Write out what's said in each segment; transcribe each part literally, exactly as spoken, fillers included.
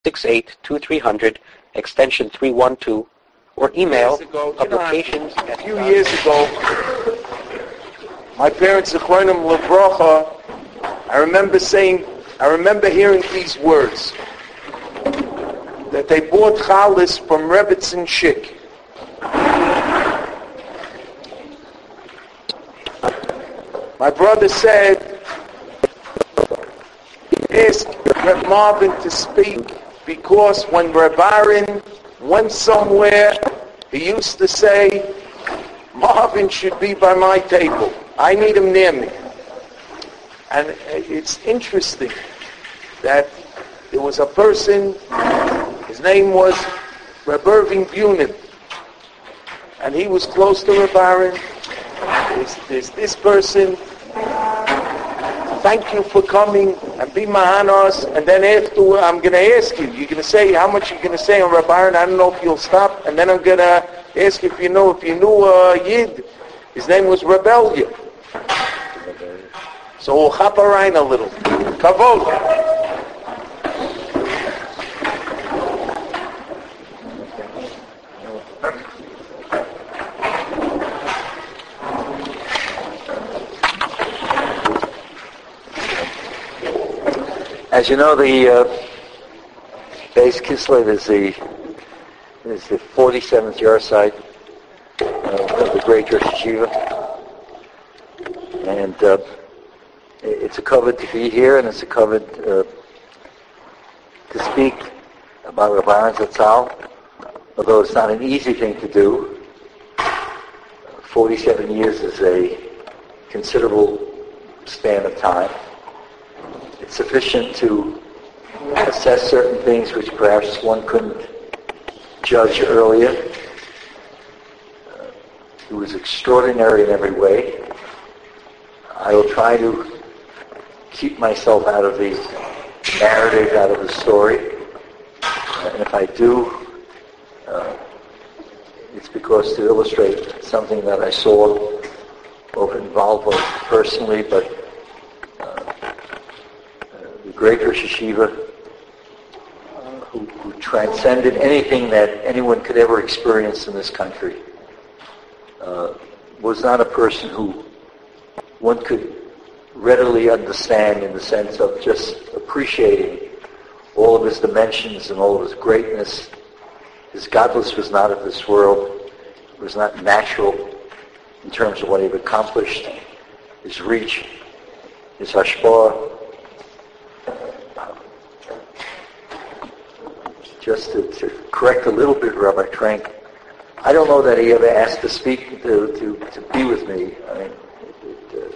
six eight two three zero zero, extension three one two, or email ago, publications. You know, a few years ago, my parents, Zechronim Livrocha, I remember saying, I remember hearing these words, that they bought chalis from Rebbetzin Schick. My brother said, ask Reb Marvin to speak, because when Reb Aaron went somewhere, he used to say, Marvin should be by my table. I need him near me. And it's interesting that there was a person, his name was Reb Irving Bunin, and he was close to Reb Aaron. There's, there's this person, thank you for coming, and be mahanos, and then after I'm going to ask you, you're going to say how much you're going to say on Reb Aaron, I don't know if you'll stop, and then I'm going to ask you if you know, if you knew uh, Yid, his name was Rebellion. So we'll hop around a little. Kavod. As you know, the uh, Beis Kislev is the is the forty-seventh yahrzeit uh, of the great Rosh Yeshiva, and uh, it's a kavod to be here, and it's a kavod uh, to speak about Rav Aaron Zatzal, although it's not an easy thing to do. forty-seven years is a considerable span of time. It's sufficient to assess certain things which perhaps one couldn't judge earlier. Uh, it was extraordinary in every way. I will try to keep myself out of the narrative, out of the story. Uh, and if I do, uh, it's because to illustrate something that I saw, both involved both personally, but the great Rosh Yeshiva, uh, who, who transcended anything that anyone could ever experience in this country, uh, was not a person who one could readily understand in the sense of just appreciating all of his dimensions and all of his greatness. His godless was not of this world. It was not natural in terms of what he had accomplished, his reach, his hashpah. Just to, to correct a little bit, Rabbi Trank, I don't know that he ever asked to speak, to, to, to be with me. I mean, it, it,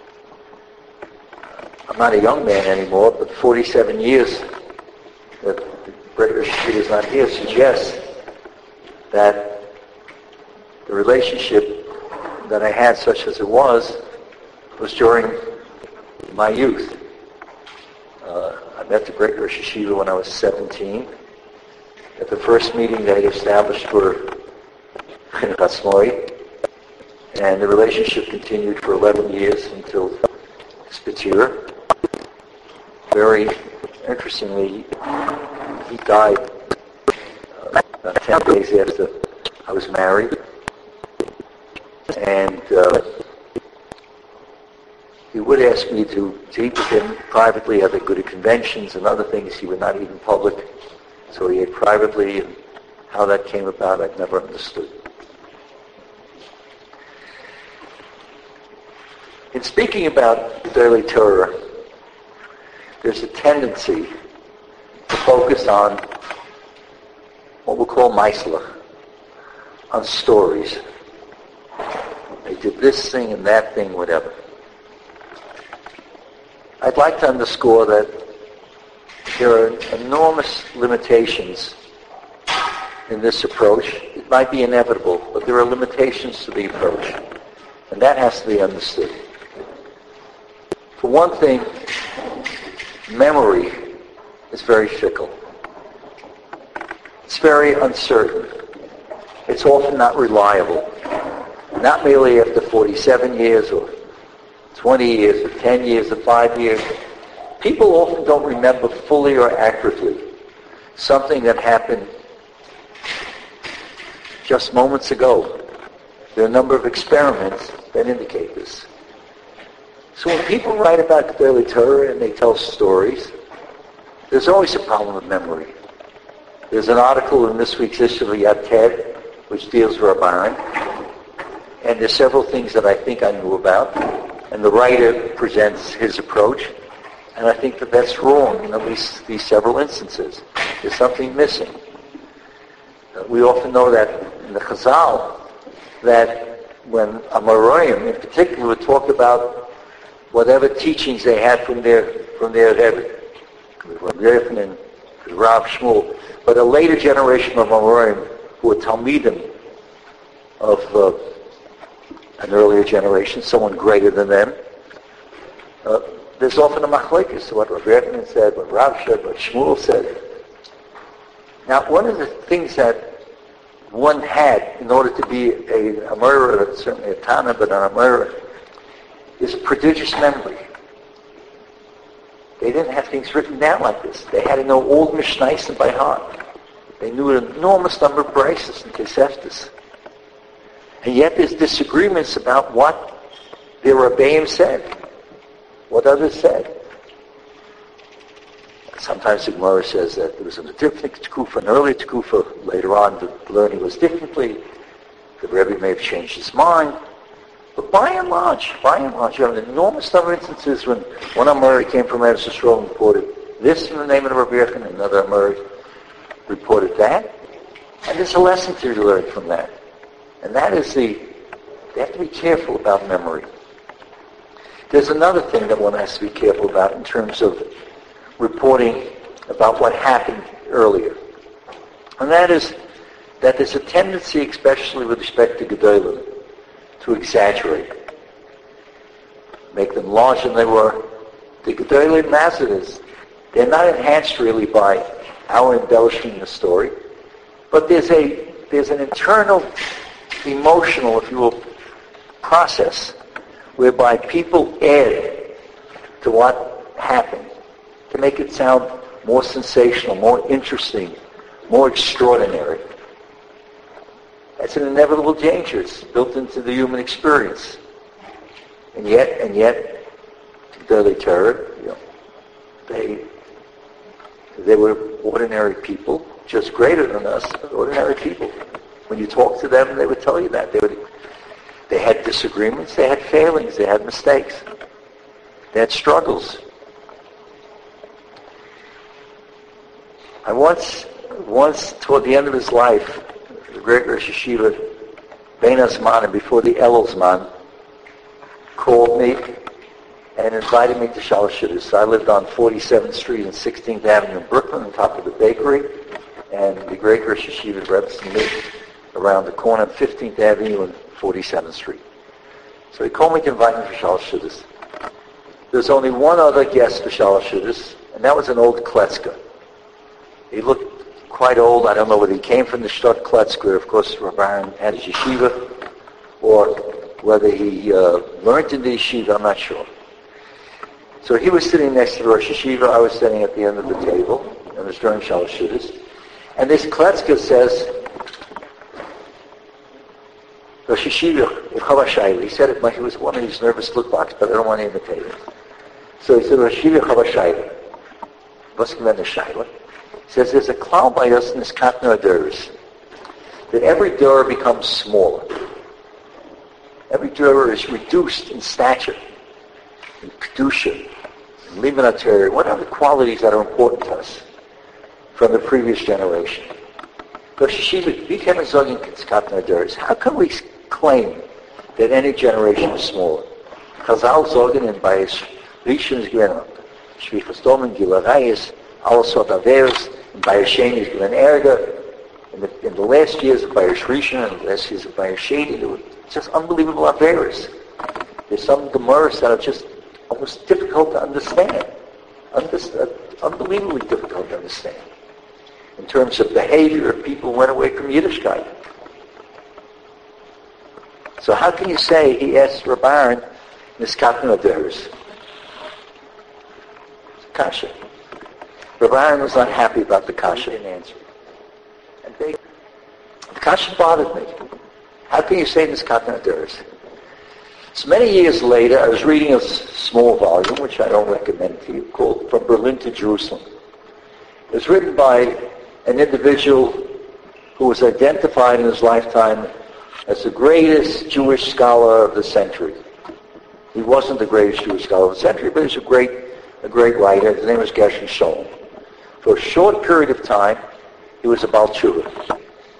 uh, I'm not a young man anymore, but forty-seven years that the great Rosh Yeshiva is not here suggests that the relationship that I had, such as it was, was during my youth. Uh, I met the great Rosh Yeshiva when I was seventeen. At the first meeting that he established for Chinuch Atzmoi, and the relationship continued for eleven years until Spitzer. Very interestingly, he died uh, about ten days after I was married, and uh, he would ask me to, to eat with him privately at the good conventions and other things. He would not eat in public. So he ate privately, and how that came about, I've never understood. In speaking about daily Torah, there's a tendency to focus on what we'll call Maisla, on stories. They did this thing and that thing, whatever. I'd like to underscore that there are enormous limitations in this approach. It might be inevitable, but there are limitations to the approach, and that has to be understood. For one thing, memory is very fickle. It's very uncertain. It's often not reliable. Not merely after forty-seven years or twenty years or ten years or five years. People often don't remember fully or accurately something that happened just moments ago. There are a number of experiments that indicate this. So when people write about Gedolei Torah and they tell stories, there's always a problem with memory. There's an article in this week's issue of Yad Ted which deals with Rabbi, and there's several things that I think I knew about, and the writer presents his approach, and I think that that's wrong in at least these several instances. There's something missing. Uh, we often know that in the Chazal, that when Amoraim in particular would talk about whatever teachings they had from their from their Rebbe, Rabbi Yochanan, Rav Shmuel, but a later generation of Amoraim who were Talmidim of uh, an earlier generation, someone greater than them. Uh, there's often a machlekes to what Rabbi Yochanan said, what Rav said, what Shmuel said. Now, one of the things that one had in order to be a Amora, certainly a Tana, but an Amora, is prodigious memory. They didn't have things written down like this. They had to know all the Mishnayos by heart. They knew an enormous number of braces and Toseftos. And yet there's disagreements about what their Rebbeim said, what others said. Sometimes the Gemara says that there was a different tekufa, an earlier tekufa. Later on, the learning was differently. The Rebbe may have changed his mind. But by and large, by and large, you have an enormous number of instances when one Amori came from Eretz Yisrael and reported this in the name of the Rabbi Yochanan, another Amori reported that. And there's a lesson to be learned from that. And that is the, they have to be careful about memory. There's another thing that one has to be careful about in terms of reporting about what happened earlier. And that is that there's a tendency, especially with respect to Gedolim, to exaggerate, make them larger than they were. The Gedolei Mazidas, they're not enhanced really by our embellishing the story, but there's a there's an internal, emotional, if you will, process whereby people add to what happened to make it sound more sensational, more interesting, more extraordinary. That's an inevitable danger. It's built into the human experience. And yet, and yet, Gedolei Torah, you know, they they were ordinary people, just greater than us, but ordinary people. When you talk to them, they would tell you that. They would, they had disagreements, they had failings, they had mistakes, they had struggles. I once, once toward the end of his life, the great Rosh Yeshiva, Bein Hazman, and before the Elul Zman, called me and invited me to Shalosh Shudas. I lived on forty-seventh Street and sixteenth Avenue in Brooklyn, on top of the bakery, and the great Rosh Yeshiva Rebbe lived around the corner on fifteenth Avenue and forty-seventh Street. So he called me to invite me for Shalosh Shudas. There's only one other guest for Shalosh Shudas, and that was an old Kletzker. He looked quite old. I don't know whether he came from the Shtut Kletzker, of course, Rabbi had his yeshiva, or whether he uh, learned in the yeshiva, I'm not sure. So he was sitting next to the Rosh Yeshiva, I was sitting at the end of the table, and it was during Shalosh Shudas. And this Kletzker says, Rosh Yeshiva, he said it like he was one of these nervous look box, but I don't want to imitate him. So he said, Rosh Yeshiva Chavashayla. What's the Shaila? He says there's a cloud by us in this Katna Aduris, that every door becomes smaller. Every door is reduced in stature, in kedusha, in limanatari, what are the qualities that are important to us from the previous generation? How can we claim that any generation is smaller? Chazal zogen in Bayis Rishon is given Shvichas Domen Gilarayis, also Averos, in Bayis Sheni is given Erga. In the, in the last years of Bayis Rishon and the last years of Bayis Sheni, there were just unbelievable Averos. There's some Gemaras that are just almost difficult to understand. Understand, unbelievably difficult to understand. In terms of behavior, people went away from Yiddishkeit. So how can you say, he asked Rabban, Niskatna Aderis? Kasha. Rav Aaron was not happy about the kasha and answered. And they, the kasha bothered me. How can you say this Katan Aderes? So many years later, I was reading a s- small volume, which I don't recommend to you, called From Berlin to Jerusalem. It was written by an individual who was identified in his lifetime as the greatest Jewish scholar of the century. He wasn't the greatest Jewish scholar of the century, but he was a great, a great writer. His name was Gershon Scholem. For a short period of time, he was a Baal Tshuva.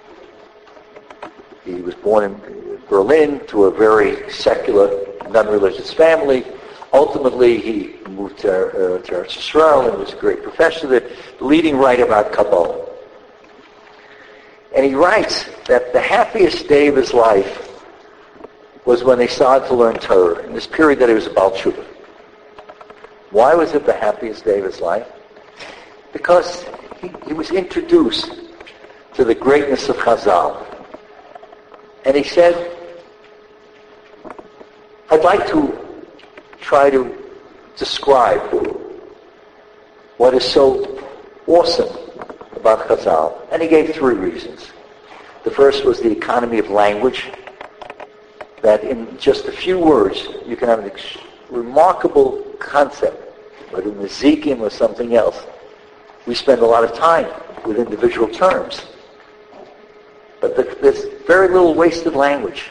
He was born in Berlin to a very secular, non-religious family. Ultimately, he moved to, uh, to Eretz Yisrael and was a great professor there, the leading writer about Kabbalah. And he writes that the happiest day of his life was when they started to learn Torah, in this period that he was a Baal Tshuva. Why was it the happiest day of his life? Because he, he was introduced to the greatness of Chazal. And he said, I'd like to try to describe what is so awesome about Chazal. And he gave three reasons. The first was the economy of language, that in just a few words you can have an ex- remarkable concept, whether in the Zikim or something else. We spend a lot of time with individual terms. But the, there's very little wasted language.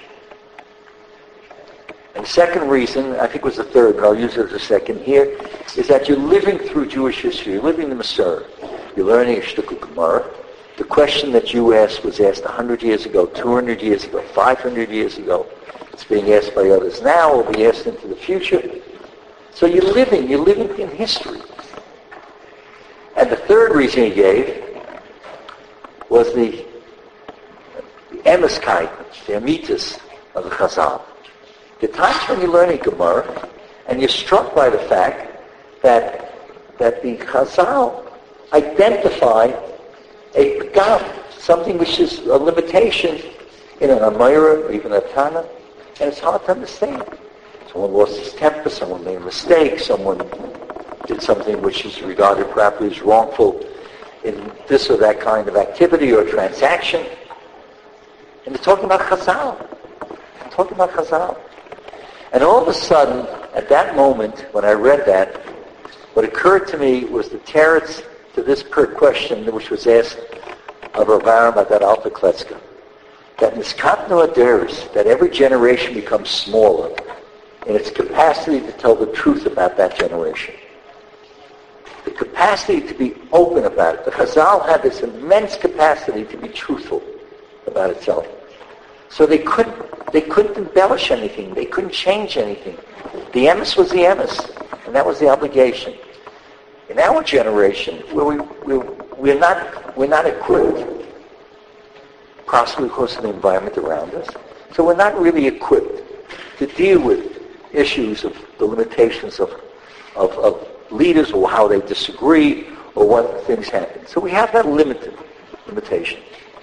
And the second reason, I think was the third, but I'll use it as a second here, is that you're living through Jewish history. You're living the Masorah. You're learning a shtickle Gemara. The question that you asked was asked one hundred years ago, two hundred years ago, five hundred years ago. It's being asked by others now, will be asked into the future. So you're living, you're living in history. And the third reason he gave was the, the emeskite, the amitis of the Chazal. The times when you're learning Gemara, and you're struck by the fact that that the Chazal identify a pagam, something which is a limitation in an Amayra or even a Tana, and it's hard to understand. Someone lost his temper, someone made a mistake, someone did something which is regarded perhaps as wrongful in this or that kind of activity or transaction. And they're talking about Chazal. They're talking about Chazal. And all of a sudden, at that moment, when I read that, what occurred to me was the teretz to this per question which was asked of Rav Aaron about that Alta Kletzka. That niskatnu aderes, that every generation becomes smaller in its capacity to tell the truth about that generation. The capacity to be open about it. The Chazal had this immense capacity to be truthful about itself. So they couldn't, they couldn't embellish anything. They couldn't change anything. The emes was the emes, and that was the obligation. In our generation, where we, we, we're not, we're not equipped, possibly because of the environment around us, so we're not really equipped to deal with issues of the limitations of, of, of leaders or how they disagree or what things happen. So we have that limited limitation.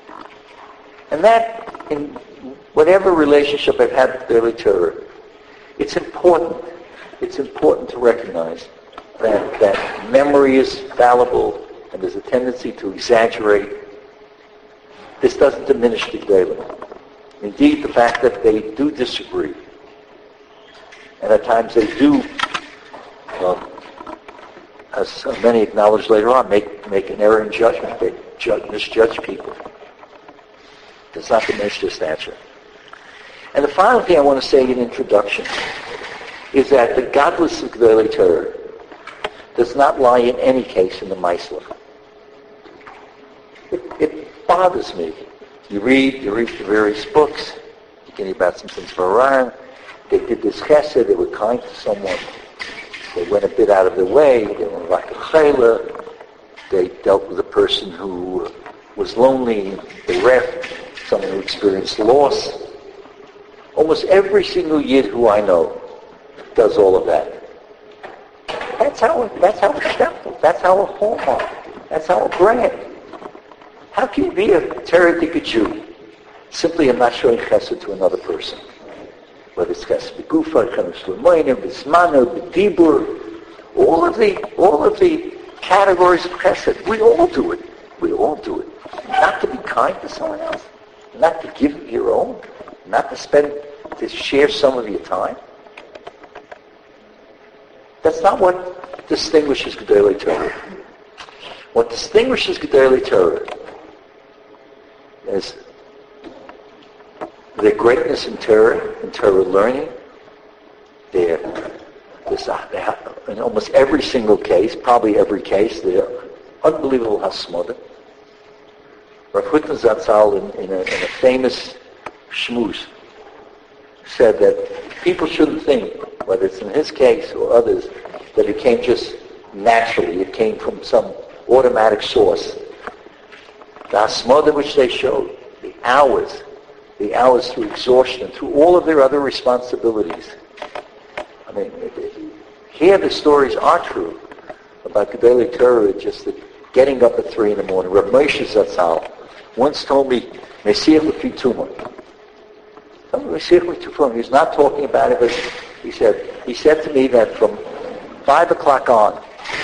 And that, in whatever relationship I've had with Daily Torah, it's important. It's important to recognize that, that memory is fallible and there's a tendency to exaggerate. This doesn't diminish the Gedolim. Indeed, the fact that they do disagree, and at times they do, um, as many acknowledge later on, make, make an error in judgment. They judge, misjudge people. Does not diminish their stature. And the final thing I want to say in introduction is that the godless of Gedolei Torah does not lie in any case in the Maisla. It, it bothers me. You read, you read the various books, beginning about some things for Iran. They did this chesed, they were kind to someone. They went a bit out of their way, they were like a chayla. They dealt with a person who was lonely, bereft, someone who experienced loss. Almost every single yid who I know does all of that. That's how that's how it's stempeled. That's how a hallmark. That's how a brand. How can you be a Teretika Jew? Simply, I'm not showing chesed to another person. Whether it's chesed b'gufa, chesed l'moinim, b'zmano, b'dibur, all of the all of the categories of chesed. We all do it. We all do it. Not to be kind to someone else. Not to give your own. Not to spend, to share some of your time. That's not what distinguishes Gedolei Torah. What distinguishes Gedolei Torah is their greatness in Torah, in Torah learning, their, this, uh, in almost every single case, probably every case, their unbelievable hasmoda. Rav Hutner Zatzal, in, in, a, in a famous shmooze, said that people shouldn't think, whether it's in his case or others, that it came just naturally, it came from some automatic source. The hasmoda which they showed, the hours, the hours through exhaustion, through all of their other responsibilities. I mean, here the stories are true about Gedolei Torah, just the getting up at three in the morning. Rav Moshe Zatzal once told me, Mesiach L'Fituma. Mesiach L'Fituma. He's not talking about it, but he said, he said to me that from five o'clock on,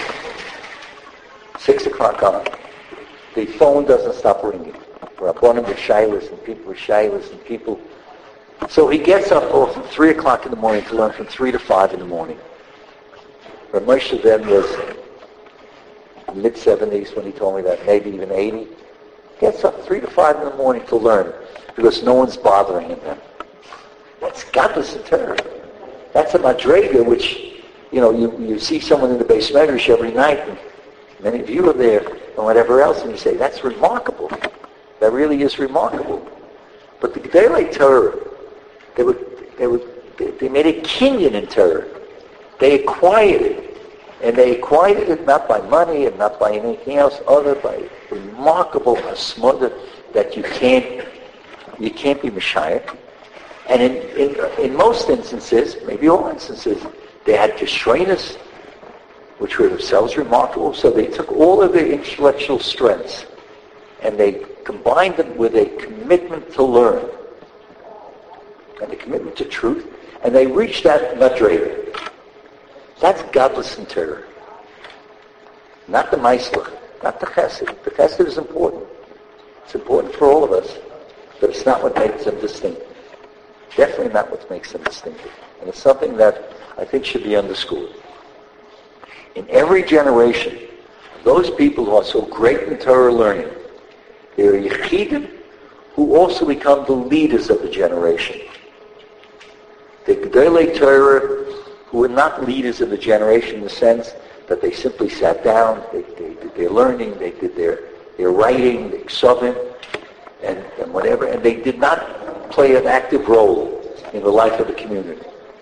six o'clock on, the phone doesn't stop ringing. Rabbanim with shaylas and people with shaylas and people. So he gets up oh, from three o'clock in the morning to learn from three to five in the morning. Rav Moshe then was mid seventies when he told me that, maybe even eighty. Gets up three to five in the morning to learn because no one's bothering him then. That's godless in Torah. That's a madrega which, you know, you, you see someone in the Beis Medrash every night, and many of you are there, and whatever else, and you say, that's remarkable. That really is remarkable. But the Gedolei Torah, they would, they would, they, they made a kinyan in Torah. They acquired it, and they acquired it not by money and not by anything else, other by remarkable hasmoda that you can't, you can't be Messiah. And in, in in most instances, maybe all instances, they had kishrenas, which were themselves remarkable. So they took all of their intellectual strengths and they combined them with a commitment to learn and a commitment to truth, and they reached that madrega. That's godless in Torah. Not the maislach, not the chesed. The chesed is important. It's important for all of us, but it's not what makes them distinct. Definitely not what makes them distinctive. And it's something that I think should be underscored. In every generation, those people who are so great in Torah learning, they are yechidim who also become the leaders of the generation. The Gedolei Torah who were not leaders of the generation in the sense that they simply sat down, they, they did their learning, they did their, their writing, their ksuvim, and, and whatever, and they did not play an active role in the life of the community.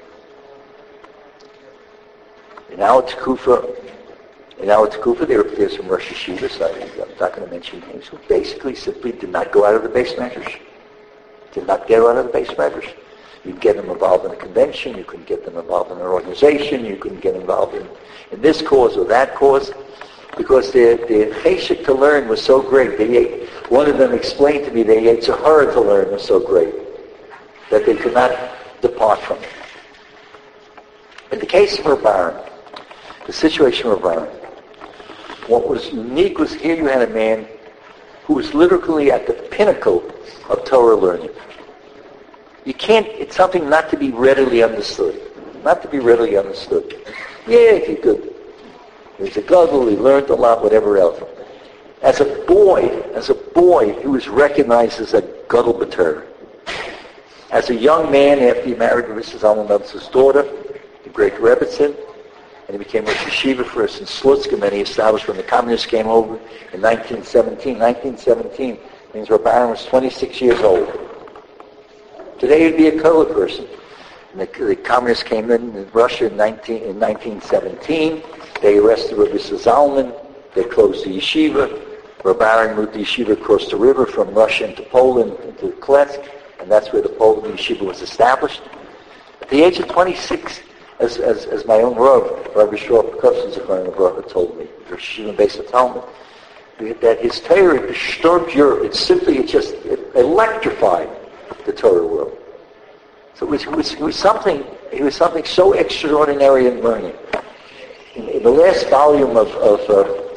In our Tekufa, in our Tekufa, there there's some Rosh Yeshivas, I'm not going to mention names, who basically simply did not go out of the Beis Medrash. Did not get out of the Beis Medrash. You could get them involved in a convention, you couldn't get them involved in an organization, you couldn't get involved in, in this cause or that cause, because their, their cheshek to learn was so great. They ate, one of them explained to me their yitzhahara to learn was so great that they could not depart from it. In the case of Rav Aaron, the situation of Rav Aaron, what was unique was here you had a man who was literally at the pinnacle of Torah learning. You can't, it's something not to be readily understood. Not to be readily understood. Yeah, he could. He was a gadol, he learned a lot, whatever else. As a boy, as a boy, he was recognized as a gadol b'Torah. As a young man, after he married Missus Zalman Mendels's daughter, the great Rebbetzin, and he became Rosh Yeshiva for us in Slutzkim, and he established when the communists came over in nineteen seventeen. nineteen seventeen means Rav Aaron was twenty-six years old. Today he'd be a Kola person. And the, the communists came in, in Russia in, nineteen, in nineteen seventeen. They arrested Rabbi Zalman. They closed the yeshiva. Rav Aaron moved the yeshiva across the river from Russia into Poland, into Klesk, and that's where the Poland yeshiva was established. At the age of twenty-six, as as, as my own Rav, Rabbi Shor Perkushin Zechron told me, Rosh Yeshiva Beis HaTalmud, that his Torah disturbed Europe. It simply, it just it electrified the Torah world. So it was, it was, it was something, it was something so extraordinary in learning. In, in the last volume of, of uh,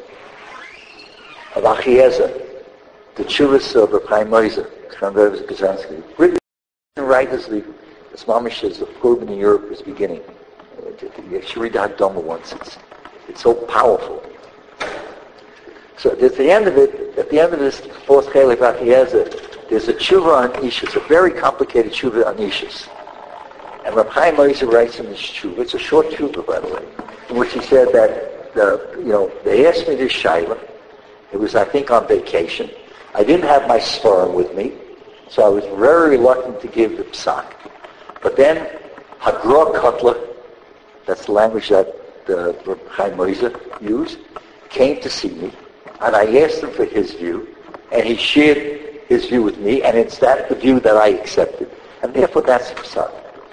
of Achiezer, the Chuvas of Reb Chaim Moiser, from Rebbe Kazansky, written right as the as Mamish says, the Korban in Europe is beginning. You should read the Hakdama once. It's, it's so powerful. So at the end of it, at the end of this fourth Chelek of Achiezer, there's a tshuva on Ishus, a very complicated tshuva on Ishus. And Reb Chaim Moiser writes in this tshuva, it's a short tshuva, by the way, in which he said that, the, you know, they asked me this shaila. It was, I think, on vacation. I didn't have my svarim with me, so I was very reluctant to give the psak. But then, Hagra Kotler, that's the language that uh, Reb Chaim Moiser used, came to see me, and I asked him for his view, and he shared his view with me, and it's that the view that I accepted. And therefore, that's the psak.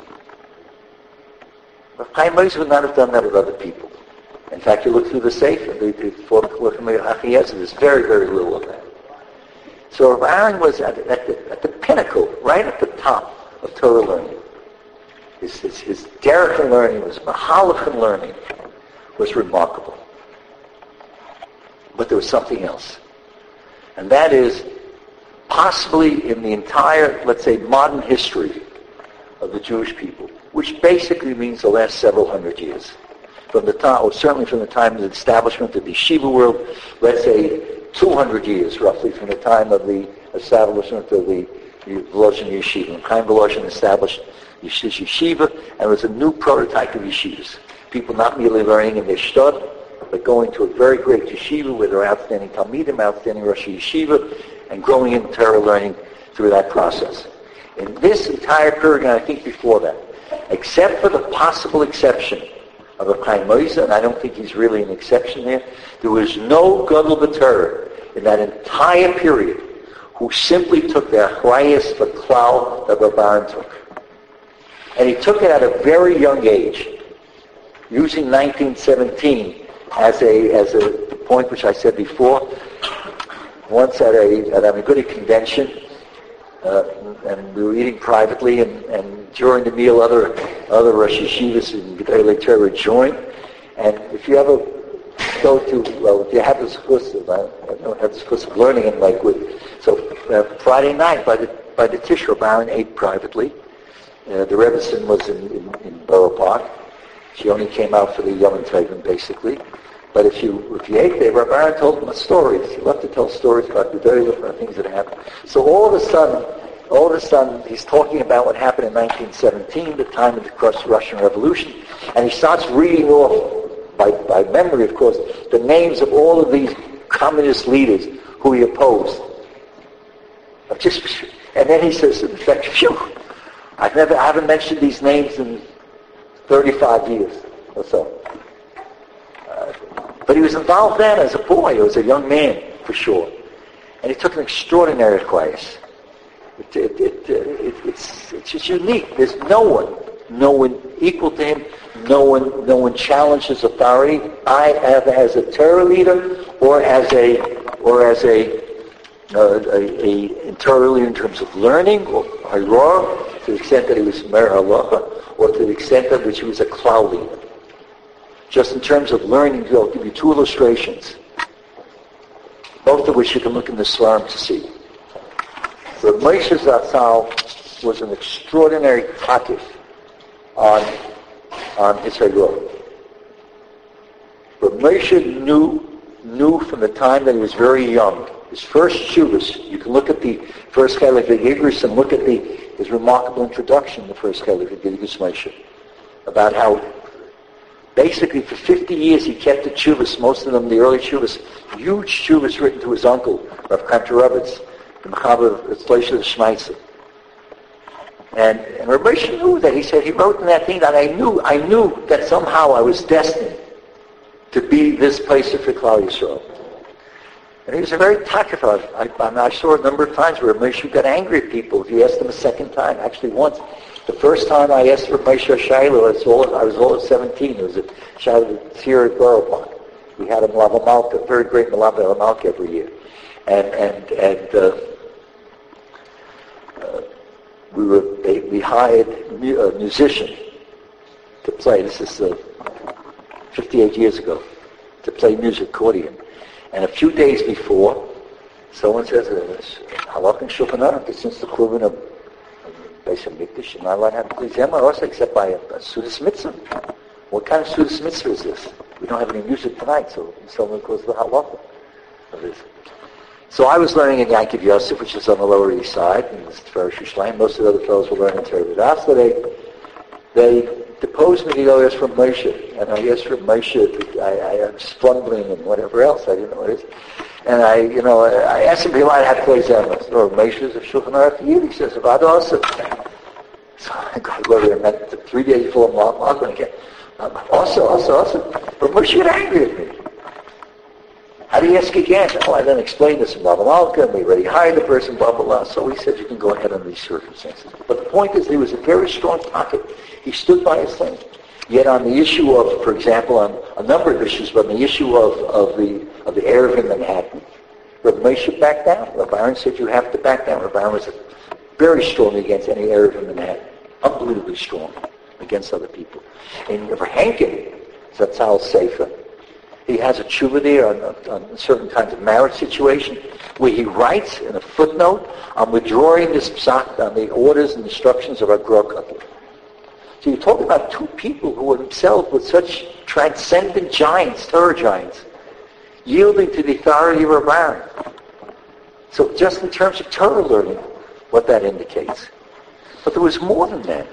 Reb Chaim Moiser would not have done that with other people. In fact, you look through the Sefer, the, the fourth Chelek of Achiezer, there's very, very little of that. So Reb Aaron was at, at, the, at the pinnacle, right at the top of Torah learning. His, his, his derech in learning, his mahalach in learning was remarkable. But there was something else. And that is, possibly in the entire, let's say, modern history of the Jewish people, which basically means the last several hundred years. From the time, or certainly from the time of the establishment of the yeshiva world, let's say two hundred years, roughly, from the time of the establishment of the Volozhin Yeshiva. And Chaim Volozhin established yeshiva, and it was a new prototype of yeshivas. People not merely learning in their shtad, but going to a very great yeshiva with their outstanding talmidim, outstanding Rosh Yeshiva, and growing in Torah learning through that process. In this entire period, and I think before that, except for the possible exception of Reb Chaim Moiser, and I don't think he's really an exception there, there was no Gadol b'Torah in that entire period who simply took the achrayus for klal that Reb Aaron took. And he took it at a very young age, using nineteen seventeen as a as a point which I said before. Once at a at a Amiguri convention, uh, and we were eating privately, and, and during the meal, other other Rosh Yeshivas in Gedolei Torah joined. And if you ever go to, well, if you have this course of, I don't have this course of learning in Lakewood. So uh, Friday night by the by the Tishrei, Baron ate privately. Uh, the Rebbetzin was in, in, in Borough Park. She only came out for the Yom Tovim, basically. But if you if you ate there, Rabbi Aaron told them stories. He loved to tell stories about the very different things that happened. So all of a sudden, all of a sudden, he's talking about what happened in nineteen seventeen, the time of the Russian Revolution, and he starts reading off, by, by memory, of course, the names of all of these communist leaders who he opposed. Just, and then he says, in fact, phew, I've never, I haven't mentioned these names in thirty-five years or so. Uh, but he was involved then as a boy, or as a young man, for sure. And he took an extraordinary class. It, it, it, it, it's, it's just unique. There's no one, no one equal to him. No one, no one challenged his authority. I have, as a Torah leader, or as a, or as a, uh, a, a in Torah leader in terms of learning, or Hiror, to the extent that he was Mer Halacha, or to the extent that which he was a Klal leader. Just in terms of learning, I'll give you two illustrations, both of which you can look in the Svarim to see. So Moshe Zatzal was an extraordinary takif on, on his Hiror. But Moshe knew, knew from the time that he was very young. His first shuvas, you can look at the first Chelek of Igros and look at the, his remarkable introduction, the first Chelek of Igros Moshe, about how basically for fifty years he kept the chuvas, most of them the early chuvas, huge chuvas written to his uncle, Rav Kantorowitz, the Mechaber of Tzloisha Shmaitzer. And, and Rav Moshe knew that. He said, he wrote in that thing that I knew, I knew that somehow I was destined to be this place for Klal Yisrael. And he was a very takif. I, I, I saw a number of times where Moshe got angry at people if you asked him a second time. Actually, once. The first time I asked for Moshe Shiloh, I was all, I was all of seventeen. It was at Shiloh here at Borough Park. We had a Malava Malka, a very great Malava Malka every year. And, and, and uh, uh, we were, we hired a musician to play. This is uh, fifty-eight years ago, to play music, accordion. And a few days before, someone says, Halach and Shulchan Aruch, since the Korban of Beis HaMikdash, you're not allowed to have klizema also except by a, a Sudas Mitzvah. What kind of Sudas Mitzvah is this? We don't have any music tonight, so someone calls the Halach of this. So I was learning in Yankiv Yosef, which is on the Lower East Side, in this Tiferes Yerushalayim. Most of the other fellows were learning Torah Vidas. So they, they deposed me to go ask for Moshe. And I asked for Moshe, I, I was fumbling and whatever else, I didn't know what it is. And I, you know, I asked him if he allowed to have klizema. Or Moshe is a Shulchan Aruch Yid. He says, Avad also. So I go there and met three days before I'm going to get, also, also, also. But Moshe got angry at me. How do you ask again? Oh, I then explained this in Baba Malka, and we already hired the person, blah, blah, blah. So he said, you can go ahead under these circumstances. But the point is, there was a very strong pocket. He stood by his thing. Yet on the issue of, for example, on a number of issues, but on the issue of, of the of the Erev in Manhattan, Rabbi Moshe backed down. Rabbi Aaron said, you have to back down. Rabbi Aaron was very strong against any Erev in Manhattan. Unbelievably strong against other people. And for Henkin, Zatzal Sefer, he has a tshuva there on, on certain kinds of marriage situation where he writes in a footnote, I'm withdrawing this psak on the orders and instructions of our Grok. So you're talking about two people who are themselves with such transcendent giants, Torah giants, yielding to the authority of Rabbi Aaron. So just in terms of Torah learning, what that indicates. But there was more than that.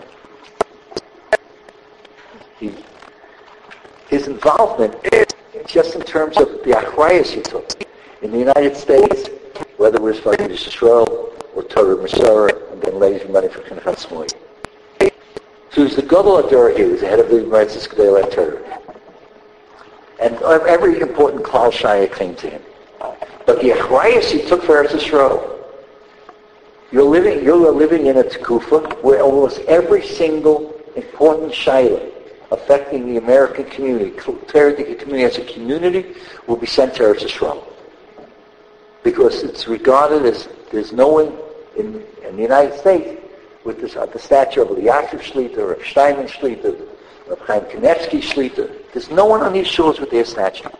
He, his involvement, just in terms of the achrayus he took in the United States, whether it was for Yisrael or Torah Masara, and then later money for Kinefat Smoy. So he was the Gadol Ador here, he was the head of the Meritzis Gedei Torah. And every important Klal Shaya came to him. But the achrayus he took for Eretz Yisrael, you're living, you're living in a tekufa where almost every single important shayla affecting the American community, Torah community as a community, will be sent to Eretz Yisrael. Because it's regarded as, there's no one in, in the United States with this, uh, the stature of Eliashiv Shlita, or of Steinman Shlita, of Chaim Kanevsky Shlita. There's no one on these shores with their stature.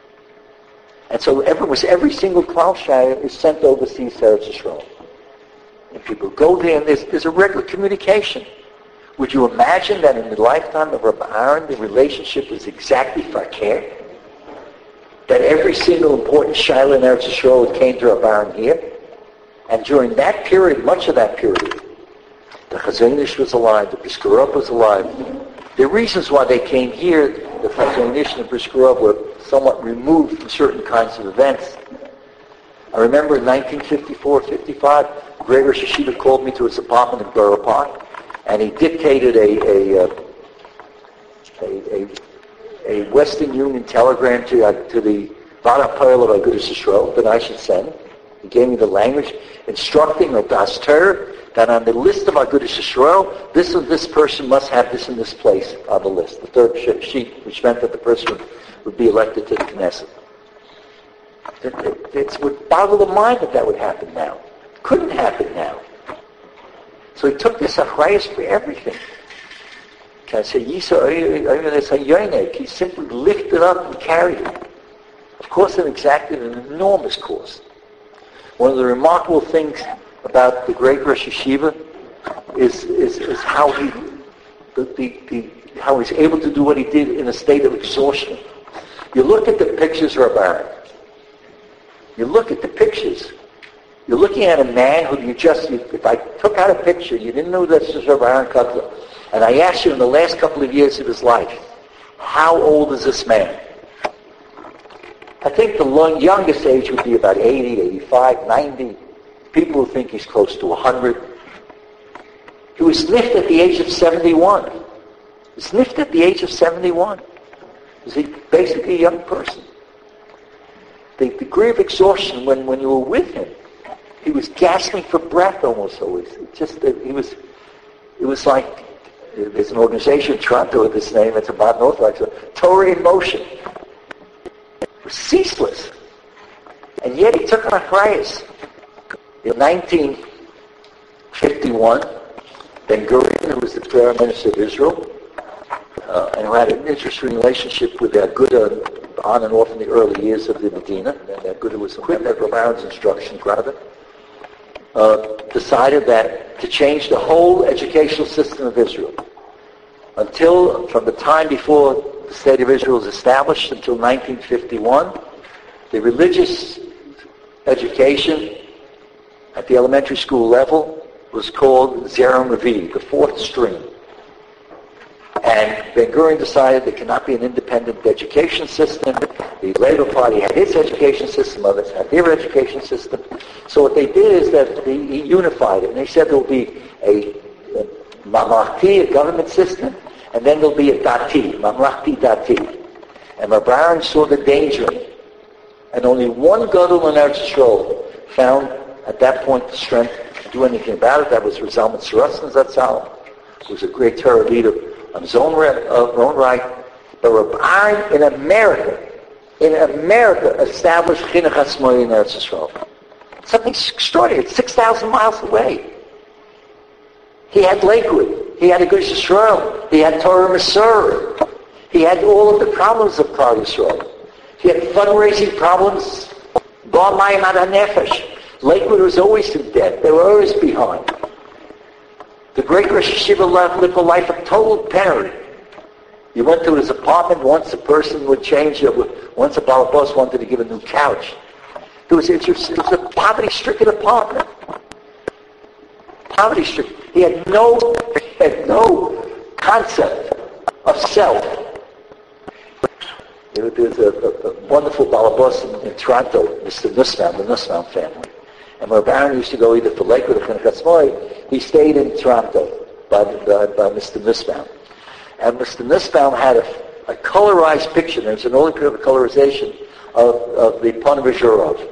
And so every, every single Klal Shaya is sent overseas to Eretz Yisrael. And people go there and there's, there's a regular communication. Would you imagine that in the lifetime of Rabbi Aaron, the relationship was exactly fakir? That every single important shayla in Eretz Yisrael came to Rabbi Aaron here? And during that period, much of that period, the Chazon Ish was alive, the Brisker Rov was alive. The reasons why they came here, the Chazon Ish and the Brisker Rov were somewhat removed from certain kinds of events. I remember in nineteen fifty-four fifty-five, Gregor Sheshiva called me to his apartment in Borough Park, and he dictated a a, a, a, a Western Union telegram to, uh, to the Vada Pearl of Agudas Yisrael that I should send. He gave me the language, instructing of Das Torah that on the list of Agudas Yisrael, this and this person must have this and this place on the list. The third sheet, which meant that the person would, would be elected to the Knesset. It, it, it would boggle the mind that that would happen now. It couldn't happen now. So he took this achrayus for everything. Can I say, he simply lifted up and carried it. Of course, it exacted an enormous cost. One of the remarkable things about the great Rosh Yeshiva is, is, is how he the, the, the, how he's able to do what he did in a state of exhaustion. You look at the pictures of Rabbi Aaron. You look at the pictures. You're looking at a man who you just, you, if I took out a picture, you didn't know this was Rabbi Aaron Kotler, and I asked you in the last couple of years of his life, how old is this man? I think the long, youngest age would be about eighty, eighty-five, ninety. People who think he's close to one hundred. He was sniffed at the age of seventy-one. He was sniffed at the age of seventy-one. He was basically a young person. The degree of exhaustion when, when you were with him, he was gasping for breath almost always. It just, he was, it was like, there's an organization in Toronto with this name, it's a modern Orthodox, Torah in Motion. It was ceaseless. And yet he took on achrayus. In nineteen fifty-one, Ben Gurion, who was the Prime Minister of Israel, uh, and who had an interesting relationship with their Aguda on and off in the early years of the Medina, and their Aguda was equipped at Rabban's instructions, rather, uh, decided that to change the whole educational system of Israel, until, from the time before the State of Israel was established until nineteen fifty-one, the religious education at the elementary school level was called Zeram Revi, the fourth stream. And Ben Gurion decided there cannot be an independent education system. The Labour Party had its education system, others had their education system. So what they did is that they unified it. And they said there will be a, a Mamlachti, a government system, and then there'll be a Dati, Mamlachti Dati. And Rabban saw the danger. And only one Gadol in Eretz Yisrael found at that point the strength to do anything about it. That was Zalman Sarasin Zatzal, who was a great terror leader on his own, uh, own right. But Rabban in America, in America, established Chinuch Ha'atzmai in Eretz Yisrael. Something extraordinary. It's six thousand miles away. He had Lakewood. He had a Gush Yisrael. He had Torah Masur. He had all of the problems of Klal Yisrael. He had fundraising problems. Ba Mayim Ad HaNefesh. Lakewood was always in debt. They were always behind. The great Rosh Yeshiva lived a life of total penury. You went to his apartment, once a person would change, once a balabos wanted to give a new couch. It was, it was, it was a poverty-stricken apartment. Poverty-stricken. He had no, he had no concept of self. There was a, a, a wonderful balabos in, in Toronto, Mister Nussbaum, the Nussbaum family. And where Baron used to go either for Lakewood or Chinuch Ha'atzmai, he stayed in Toronto by, by, by Mister Nussbaum. And Mister Nussbaum had a, a colorized picture. There's an early period of colorization of, of the Pon V'Zhorov.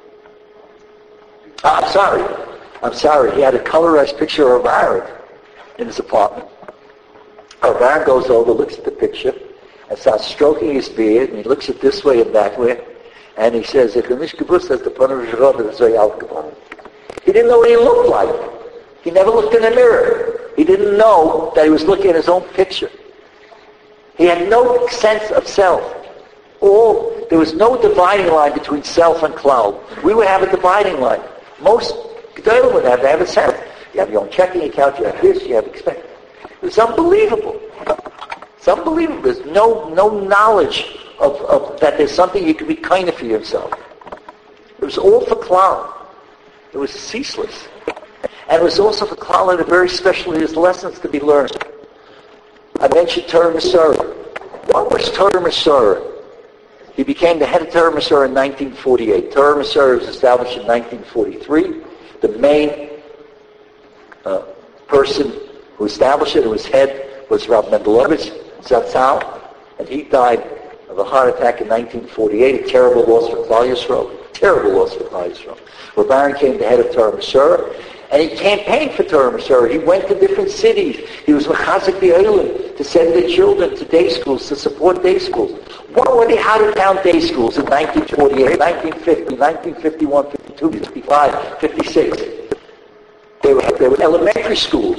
Ah, I'm sorry. I'm sorry. He had a colorized picture of Aaron in his apartment. Aaron goes over, looks at the picture, and starts stroking his beard, and he looks it this way and that way. And he says, if the Mishkabus says the Pon V'Zhorov is very alcohol. He didn't know what he looked like. He never looked in a mirror. He didn't know that he was looking at his own picture. He had no sense of self. All, there was no dividing line between self and Klal. We would have a dividing line. Most Gedolim would have to have a sense. You have your own checking account, you have this, you have expense. It was unbelievable. It's unbelievable. There's no no knowledge of, of that there's something you can be kind of for yourself. It was all for Klal. It was ceaseless. And it was also for Klal that very special his lessons to be learned. I mentioned Torah Masur. What was Torah Masur? He became the head of Torah Masur in nineteen forty-eight. Torah Masur was established in nineteen forty-three. The main uh, person who established it, who was head, was Rav Mendelovich Zatzal, and he died of a heart attack in nineteen forty-eight. A terrible loss for Klal Yisrael. Terrible loss for Klal Yisrael. Rabban came the head of Torah Masur, and he campaigned for Torah Masur. He went to different cities. He was mechazik the Eilim to send the children to day schools, to support day schools. What were the out-of-town day schools in nineteen forty-eight, nineteen fifty, nineteen fifty-one, fifty-two, fifty-five, fifty-six? They were, they were elementary schools.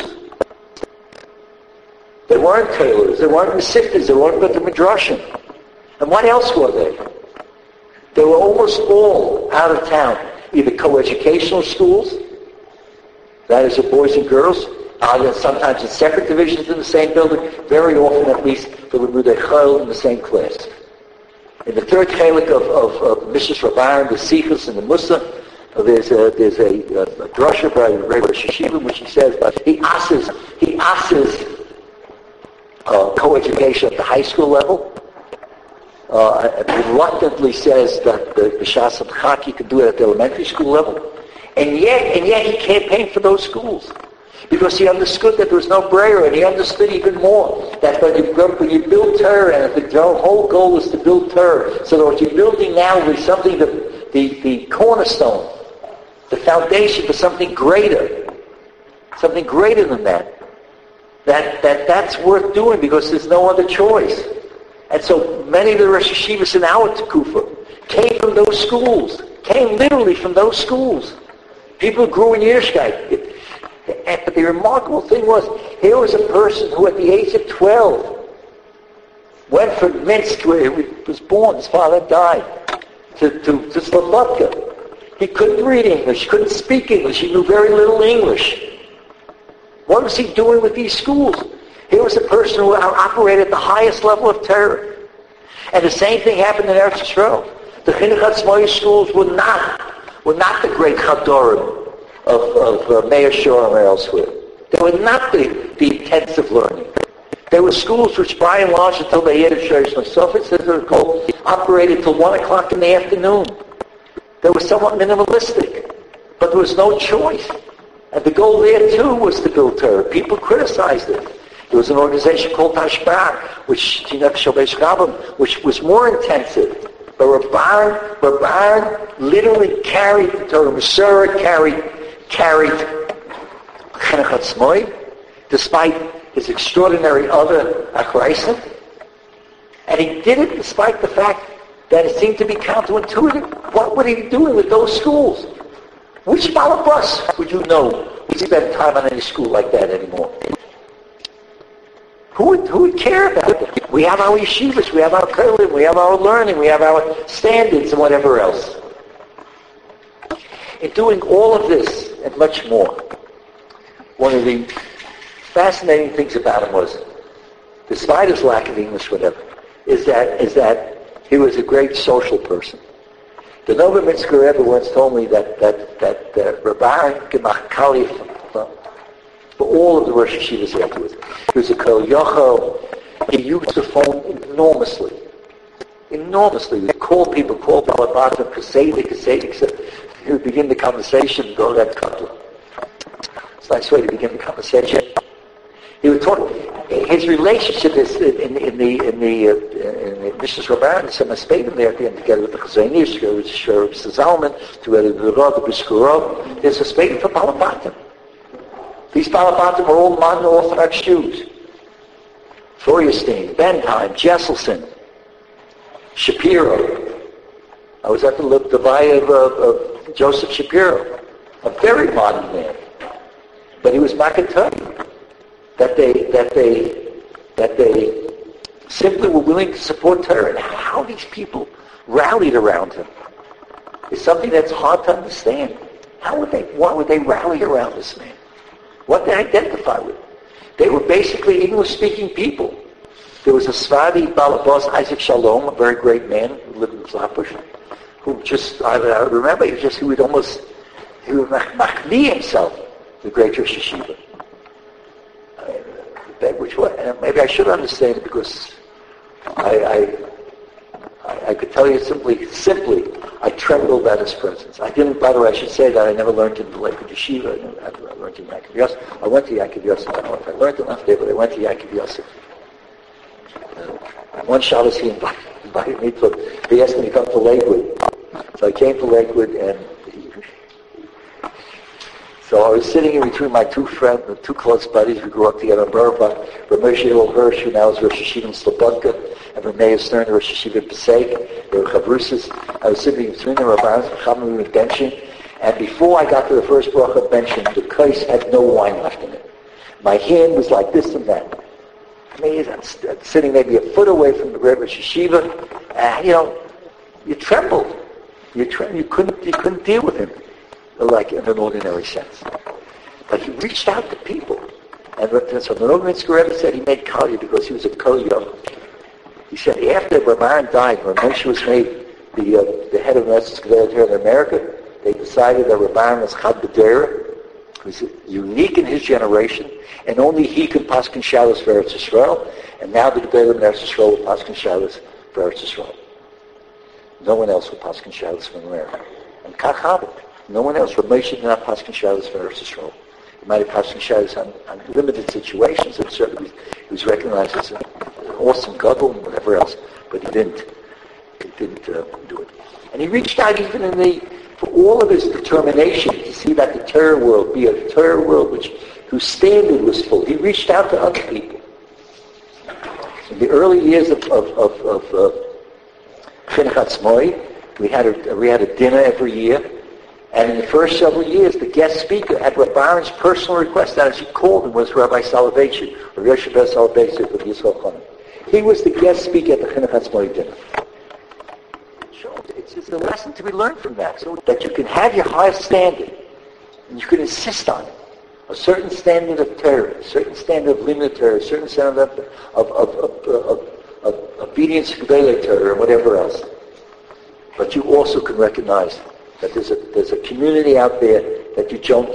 They weren't tailors. They weren't Mesiftas. They weren't Beit Midrashim. And what else were they? They were almost all out of town. Either co-educational schools, that is, the boys and girls, uh, sometimes in separate divisions in the same building, very often at least the Limudei Chol in the same class. In the third chelik of, of, of Mishras Rabban, the Sichos and the Musa, uh, there's a, there's a, a, a drasha by Rebbe Rosh Yeshiva, which he says, but he asks, he asks uh, co-education at the high school level. Uh, reluctantly says that the B'shas of Chaki can do it at the elementary school level. And yet, and yet he campaigned for those schools. Because he understood that there was no brayer, and he understood even more that when you, when you build Torah, and the whole goal is to build Torah, so that what you're building now is something, that the, the cornerstone, the foundation for something greater, something greater than that, that, that that's worth doing because there's no other choice. And so many of the Rosh Yeshivas in our Tekufa came from those schools, came literally from those schools. People grew in Yiddishkeit. But the remarkable thing was, here was a person who at the age of twelve went from Minsk, where he was born, his father died, to, to, to Slobodka. He couldn't read English, he couldn't speak English, he knew very little English. What was he doing with these schools? He was a person who operated at the highest level of terror. And the same thing happened in Eretz Yisrael. The Chinuch Hatzmoy schools were not, were not the great Chadorim of, of uh, Meir Shor or elsewhere. They were not the, the intensive learning. They were schools which, by and large, until they had a Shorish Masofet, says they were called, operated till one o'clock in the afternoon. They were somewhat minimalistic, but there was no choice. And the goal there, too, was to build terror. People criticized it. There was an organization called Tashbar, which which was more intensive. But Rabban, Rabban literally carried the Torah. Masura carried, carried Chinuch Hatzmoy, despite his extraordinary other achraisim. And he did it despite the fact that it seemed to be counterintuitive. What would he be doing with those schools? Which balabas would you know would spend time on any school like that anymore? Who would, who would care about it? We have our yeshivas, we have our kolim, we have our learning, we have our standards and whatever else. In doing all of this and much more, one of the fascinating things about him was, despite his lack of English, whatever, is that is that he was a great social person. The Novominsker Rebbe once told me that that that uh, Rabban gemach kali for all of the Rosh Hashivas afterwards. He was a Kol Yochel. He used the phone enormously. Enormously. He would call people, call Balabatim, Kasedi, Kasedi, he would begin the conversation, go that couple. It's a nice way to begin the conversation. He would talk. His relationship is in, in the in the uh, in the Mishnah Rabban, some Aspedim there at the end, together with the Chazanish, together with Shor Zalman, together with the Rod, the Briskurov. There's a Aspedim for Balabatim. These Balabatim are all modern Orthodox Jews. Feuerstein, Bentheim, Jesselson, Shapiro. I was at the Levaya of, of, of Joseph Shapiro, a very modern man, but he was Makatani. That they that they that they simply were willing to support terror, and how these people rallied around him is something that's hard to understand. How would they? Why would they rally around this man? What they identify with? They were basically English-speaking people. There was a Svadi Balabas, Isaac Shalom, a very great man who lived in Flatbush, who just, I, I remember, he was just, he would almost, he would machni himself, the great Rosh Hashiva. Which way? And maybe I should understand it because I, I, I could tell you simply, simply, I trembled at his presence. I didn't, by the way, I should say that I never learned in the Lakewood Yeshiva. I, I learned in Yaakov Yosef. I went to Yaakov Yosef. I don't know if I learned enough there, but I went to Yaakov Yosef. Uh, one Shabbos he invited, invited me to, he asked me to come to Lakewood. So I came to Lakewood, and he, so I was sitting in between my two friends, two close buddies. We grew up together in Burbach. Ramesh Yoel Hirsch, who now is Rosh Hashiva in Slobodka, and Rameir Stern, Rosh Hashiva in Passaic. They were chavrusas. I was sitting between them, Rabbans, Chachamim, and benching. And before I got to the first bracha benching, the kais had no wine left in it. My hand was like this and that. I mean, I'm sitting maybe a foot away from the Rosh Hashiva, and you know, you trembled. You trembled. You couldn't. You couldn't deal with him like in an ordinary sense. But he reached out to people. And so the Novominsker Rebbe said he made Kali because he was a Kol Yochel. He said after Rabban died, when Moshe was made the uh, the head of Moses here in America, they decided that Rabban was Chad B'Deira, who was unique in his generation, and only he could paskin shalos for Eretz Yisrael, and now the Gedolim in Eretz Yisrael will paskin shalos for Eretz Yisrael. No one else will paskin shalos from America. And Kach Habit. No one else. Rav Moshe did not paskin shalos for Eretz Yisrael. He might have paskin shalos on, on limited situations, and certainly he was recognized as an awesome gadol and whatever else, but he didn't. He didn't uh, do it. And he reached out even in the, for all of his determination to see that the Torah world be a Torah world which, whose standard was full. He reached out to other people. In the early years of of of, of uh, Chinuch Hatzmoy, we had a we had a dinner every year. And in the first several years, the guest speaker at Rabbi Aaron's personal request, that as he called him, was Rabbi Soloveitchik, or Yoshev Soloveitchik of Yisrael Chaim. He was the guest speaker at the Chinuch Hatzmoni dinner. It's, it's a lesson to be learned from that, so that you can have your highest standard, and you can insist on it. A certain standard of Torah, a certain standard of limit Torah, a certain standard of, of, of, of, of, of obedience to Gebelei Torah, and whatever else. But you also can recognize that there's a there's a community out there that you don't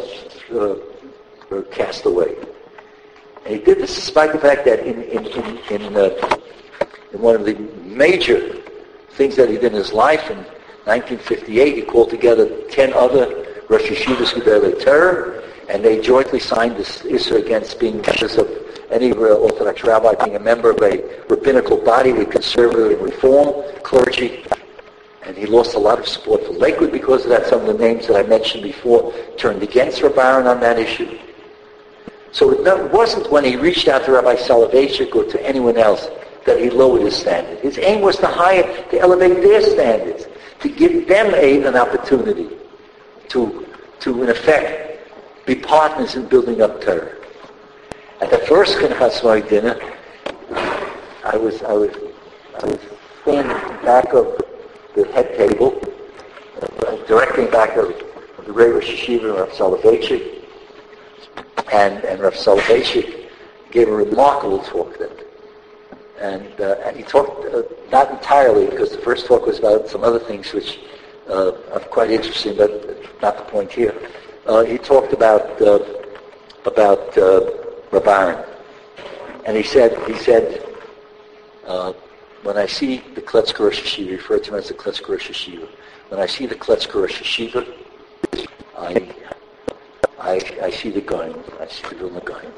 uh, cast away. And he did this despite the fact that in in in in, uh, in one of the major things that he did in his life in nineteen fifty-eight, he called together ten other Rosh Yeshivas Gebelei Torah, and they jointly signed this issue against being members of any Orthodox rabbi being a member of a rabbinical body with conservative and reform clergy. And he lost a lot of support for Lakewood because of that. Some of the names that I mentioned before turned against Rabbi Aaron on that issue. So it wasn't when he reached out to Rabbi Soloveitchik or to anyone else that he lowered his standard. His aim was to hire, to elevate their standards, to give them a, an opportunity to, to, in effect, be partners in building up Torah. At the first Chinuch Hatzmoni dinner, I was, I was, I was standing back of the head table, uh, directly back of, of the great Rosh Yeshiva, Rav Soloveitchik, and, and Rav Soloveitchik gave a remarkable talk then. And, uh, and he talked, uh, not entirely, because the first talk was about some other things which uh, are quite interesting, but not the point here. Uh, he talked about uh, about uh, Reb Aaron, and he said, he said, uh, when I see the Kletzker Rosh Yeshiva, referred to him as the Kletzker Rosh Yeshiva, when I see the Kletzker Rosh Yeshiva, I, I, I see the Goyim, I see the Vilna Goyim.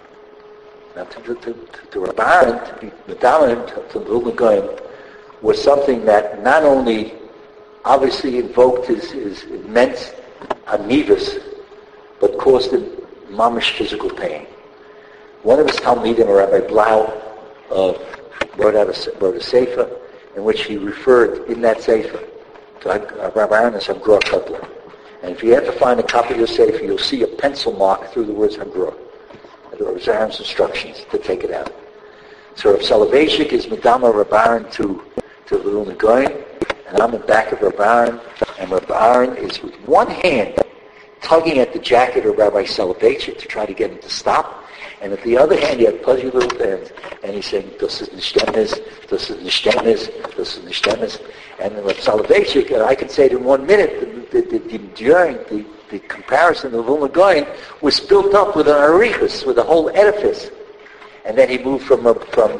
Now, to, to, to, to Reb Aaron, to be Medallim to the Vilna Goyim, was something that not only obviously invoked his, his immense anivus, but caused him mamish physical pain. One of his Talmidim, Rabbi Blau, uh, wrote out a, wrote a sefer in which he referred in that sefer to uh, Rabbi Aaron as Hagrah Kotler. And if you ever find a copy of the sefer, you'll see a pencil mark through the words Hagrah. There was Aaron's instructions to take it out. So Rav Soloveitchik is Medama Rabbi Aaron to to the Vilna Goyim, and I'm in back of Rabbi Aaron, and Rabbi Aaron is with one hand tugging at the jacket of Rabbi Soloveitchik to try to get him to stop, and with the other hand he had pudgy little hands, and he's saying, "Das ist nicht Stemmes, das ist nicht Stemmes, das ist nicht Stemmes." And then Rabbi Soloveitchik, I could say it in one minute, the, the, the, the, during the, the comparison of Vilna Goyim was built up with an arichus, with a whole edifice, and then he moved from a, from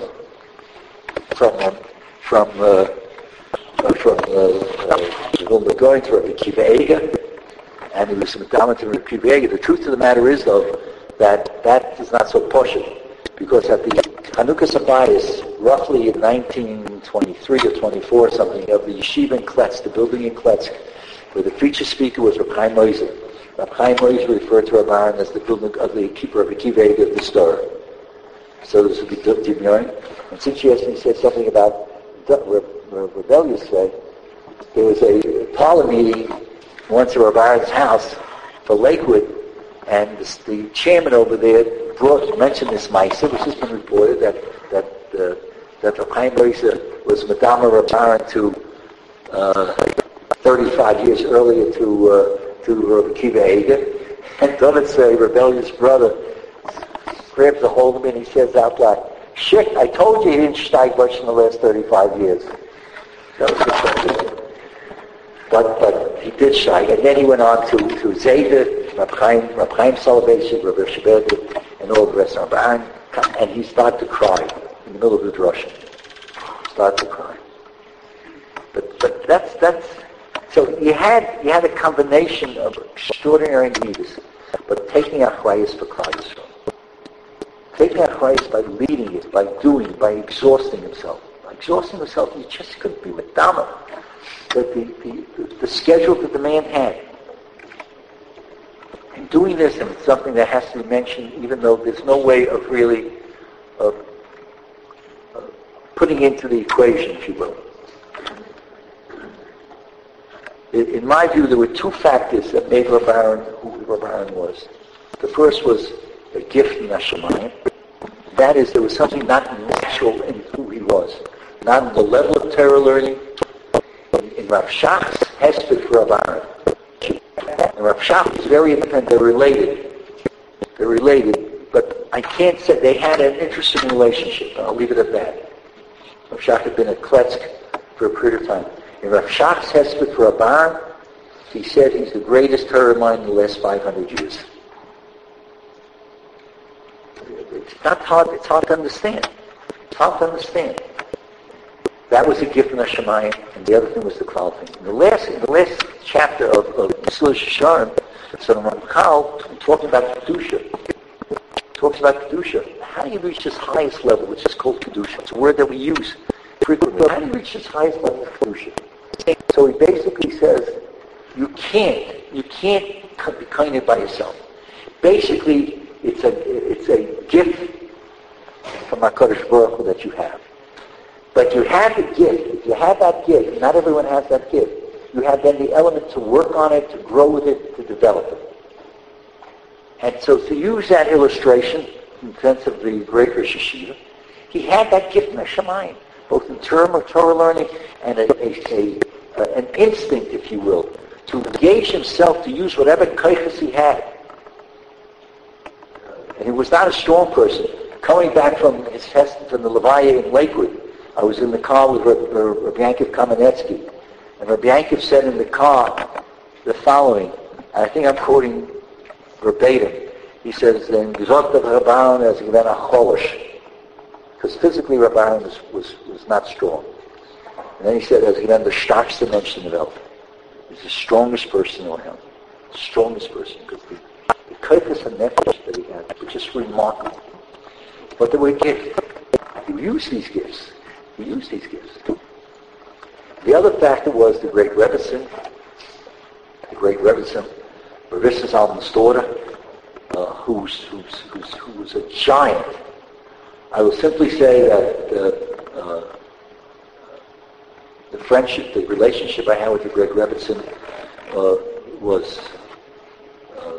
from a, from uh, uh, from uh, uh, Vilna Goyim to Rabbi Akiva Eiger, and he was Medama to Rabbi Akiva Eiger. The truth of the matter is, though, that that is not so poshut, because at the Hanukkah Sabayis, roughly in nineteen twenty-three or twenty-four or something, of the yeshiva in Kletsk, the building in Kletsk, where the feature speaker was Reb Chaim Moiser. Reb Chaim Moiser referred to Reb Aaron as the building of the keeper of the Akiva Eiger of the store. So this would be Dimyon. And since you asked me, said something about re- re- rebellious way, there was a parlor meeting once at Reb Aaron's house for Lakewood, and this, the chairman over there brought mentioned this Maisa, which has been reported that that uh, that Reb Chaim Moiser was Medama Reb Aaron to uh, thirty-five years earlier to uh, to Rabbi Akiva Eiger, and doesn't say rebellious brother grabs a hold of him and he says out loud, "Shit, I told you he didn't steig much in the last thirty-five years." That was the but but he did steig, and then he went on to to Zayda, Reb Chaim, Reb Chaim Soloveitchik, Reb Sheberger, and all the rest of Aaron, and he started to cry in the middle of the drasha. Started to cry. But but that's that's so you had you had a combination of extraordinary needs, but taking achrayus for Klal Yisrael. Taking achrayus by leading it, by doing, by exhausting himself. By exhausting himself, you just couldn't be with Dama. That the, the, the, the schedule that the man had. And doing this, and it's something that has to be mentioned, even though there's no way of really of, uh, putting into the equation, if you will. In, in my view, there were two factors that made Reb Aaron who Reb Aaron was. The first was a gift in Hashemayim, That is, there was something not natural in who he was. Not in the level of Torah learning. In, in Rav Shach's hesped for Rav Aaron. And Rav Shach is very independent. They're related. They're related. But I can't say they had an interesting relationship. I'll leave it at that. Rav Shach had been at Kletsk for a period of time. In Rav Shach's hesped for Rav Aaron, he said he's the greatest Torah mind in the last five hundred years. It's not hard, it's hard to understand. It's hard to understand. That was a gift from Hashemayim, and the other thing was the Klal thing. In the last, in the last chapter of, of Mesilas Yesharim, so Ramchal, talking about Kedusha, talks about Kedusha. How do you reach this highest level, which is called Kedusha? It's a word that we use frequently. How do you reach this highest level of Kedusha? So he basically says, you can't, you can't be kind by yourself. Basically, it's a, it's a gift from HaKadosh Baruch Hu that you have. But you have the gift. If you have that gift, not everyone has that gift, you have then the element to work on it, to grow with it, to develop it. And so to use that illustration, in the sense of the great Rosh Hashiva, he had that gift in Hashemayim, both in term of Torah learning and a, a, a, a, an instinct, if you will, to engage himself to use whatever kaiches he had. And he was not a strong person. Coming back from his test from the Levaya in Lakewood, I was in the car with Rabbi Yankiv Kamenetsky, and Rabbi Yankiv said in the car the following, and I think I'm quoting verbatim. He says, "Then gesagt der Rabban as given a cholish," because physically Rabban was, was was not strong. And then he said, "As given the starkste Mensch in the Welt." He's the strongest person around, the strongest person, because the the kaiches and nefesh that he had was just remarkable. But there were gifts. You use these gifts. You use these gifts. The other factor was the great Rebbetzin, the great Rebbetzin, Rebbetzin Zalman's daughter, uh, who's, who's, who's, who was a giant. I will simply say that uh, uh, the friendship, the relationship I had with the great Rebbetzin uh, was uh,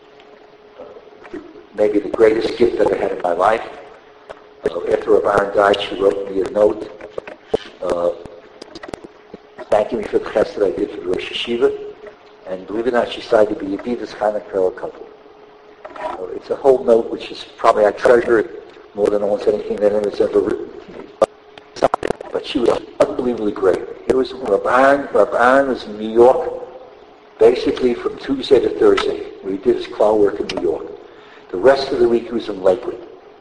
maybe the greatest gift that I had in my life. Uh, after Rav Aaron died, she wrote me a note uh, thanking me for the chesed I did for the Rosh Hashiva, and believe it or not, she decided to be a Yedidas Chanukah couple. Uh, it's a whole note which is probably, I treasure it more than almost anything that anyone's ever written to me. But she was unbelievably great. It was Rav Aaron, Rav Aaron was in New York, basically from Tuesday to Thursday, where he did his cloud work in New York. The rest of the week he was in Lakewood.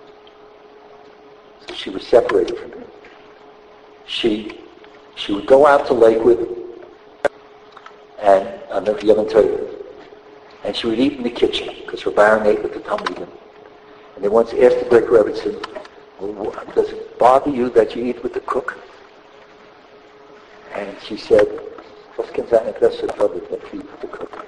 So she was separated from him. She she would go out to Lakewood, and I don't know if you haven't told you, and she would eat in the kitchen, because Rav Aaron ate with the Talmidim. And they once asked the great Rebbetzin, well, does it bother you that you eat with the cook? And she said, was kann sein Interesse trouble that you eat with the cook?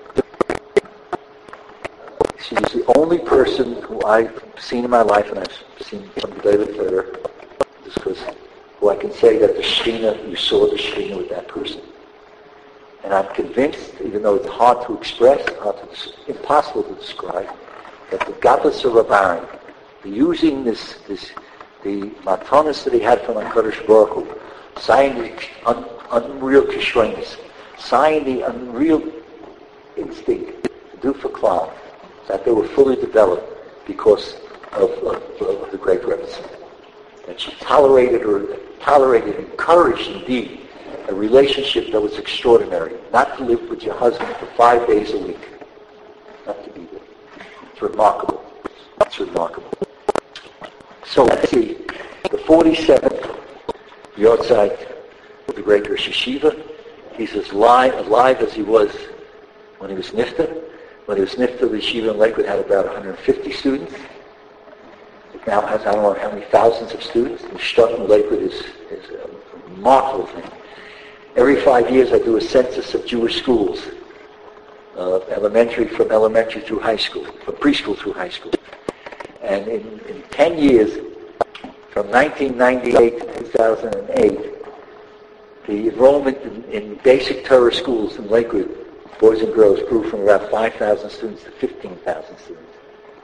She was the only person who I've seen in my life, and I've seen some David later, just because who I can say that the Shekhinah, you saw the Shekhinah with that person. And I'm convinced, even though it's hard to express, hard to, impossible to describe, that the Gadlus of Rav Aaron, the using this, this, the matanos that he had from HaKadosh Baruch Hu, signing the un, unreal kishronis, signing the unreal instinct to do for Klal, that they were fully developed because of, of, of the great Rebbetzin. That she tolerated or tolerated, encouraged indeed, a relationship that was extraordinary. Not to live with your husband for five days a week. Not to be there. It's remarkable. It's remarkable. So let's see. The forty-seventh Yortzeit of the great Rosh Hashiva. He's as alive, alive as he was when he was Nifta. When he was Nifta, the Yeshiva in Lakewood had about one hundred fifty students. It now has, I don't know how many thousands of students. The Shtat in Lakewood is, is a remarkable thing. Every five years I do a census of Jewish schools, uh, elementary, from elementary through high school, from preschool through high school. And in, in ten years, from nineteen ninety-eight to two thousand eight, the enrollment in, in basic Torah schools in Lakewood, boys and girls, grew from about five thousand students to fifteen thousand students.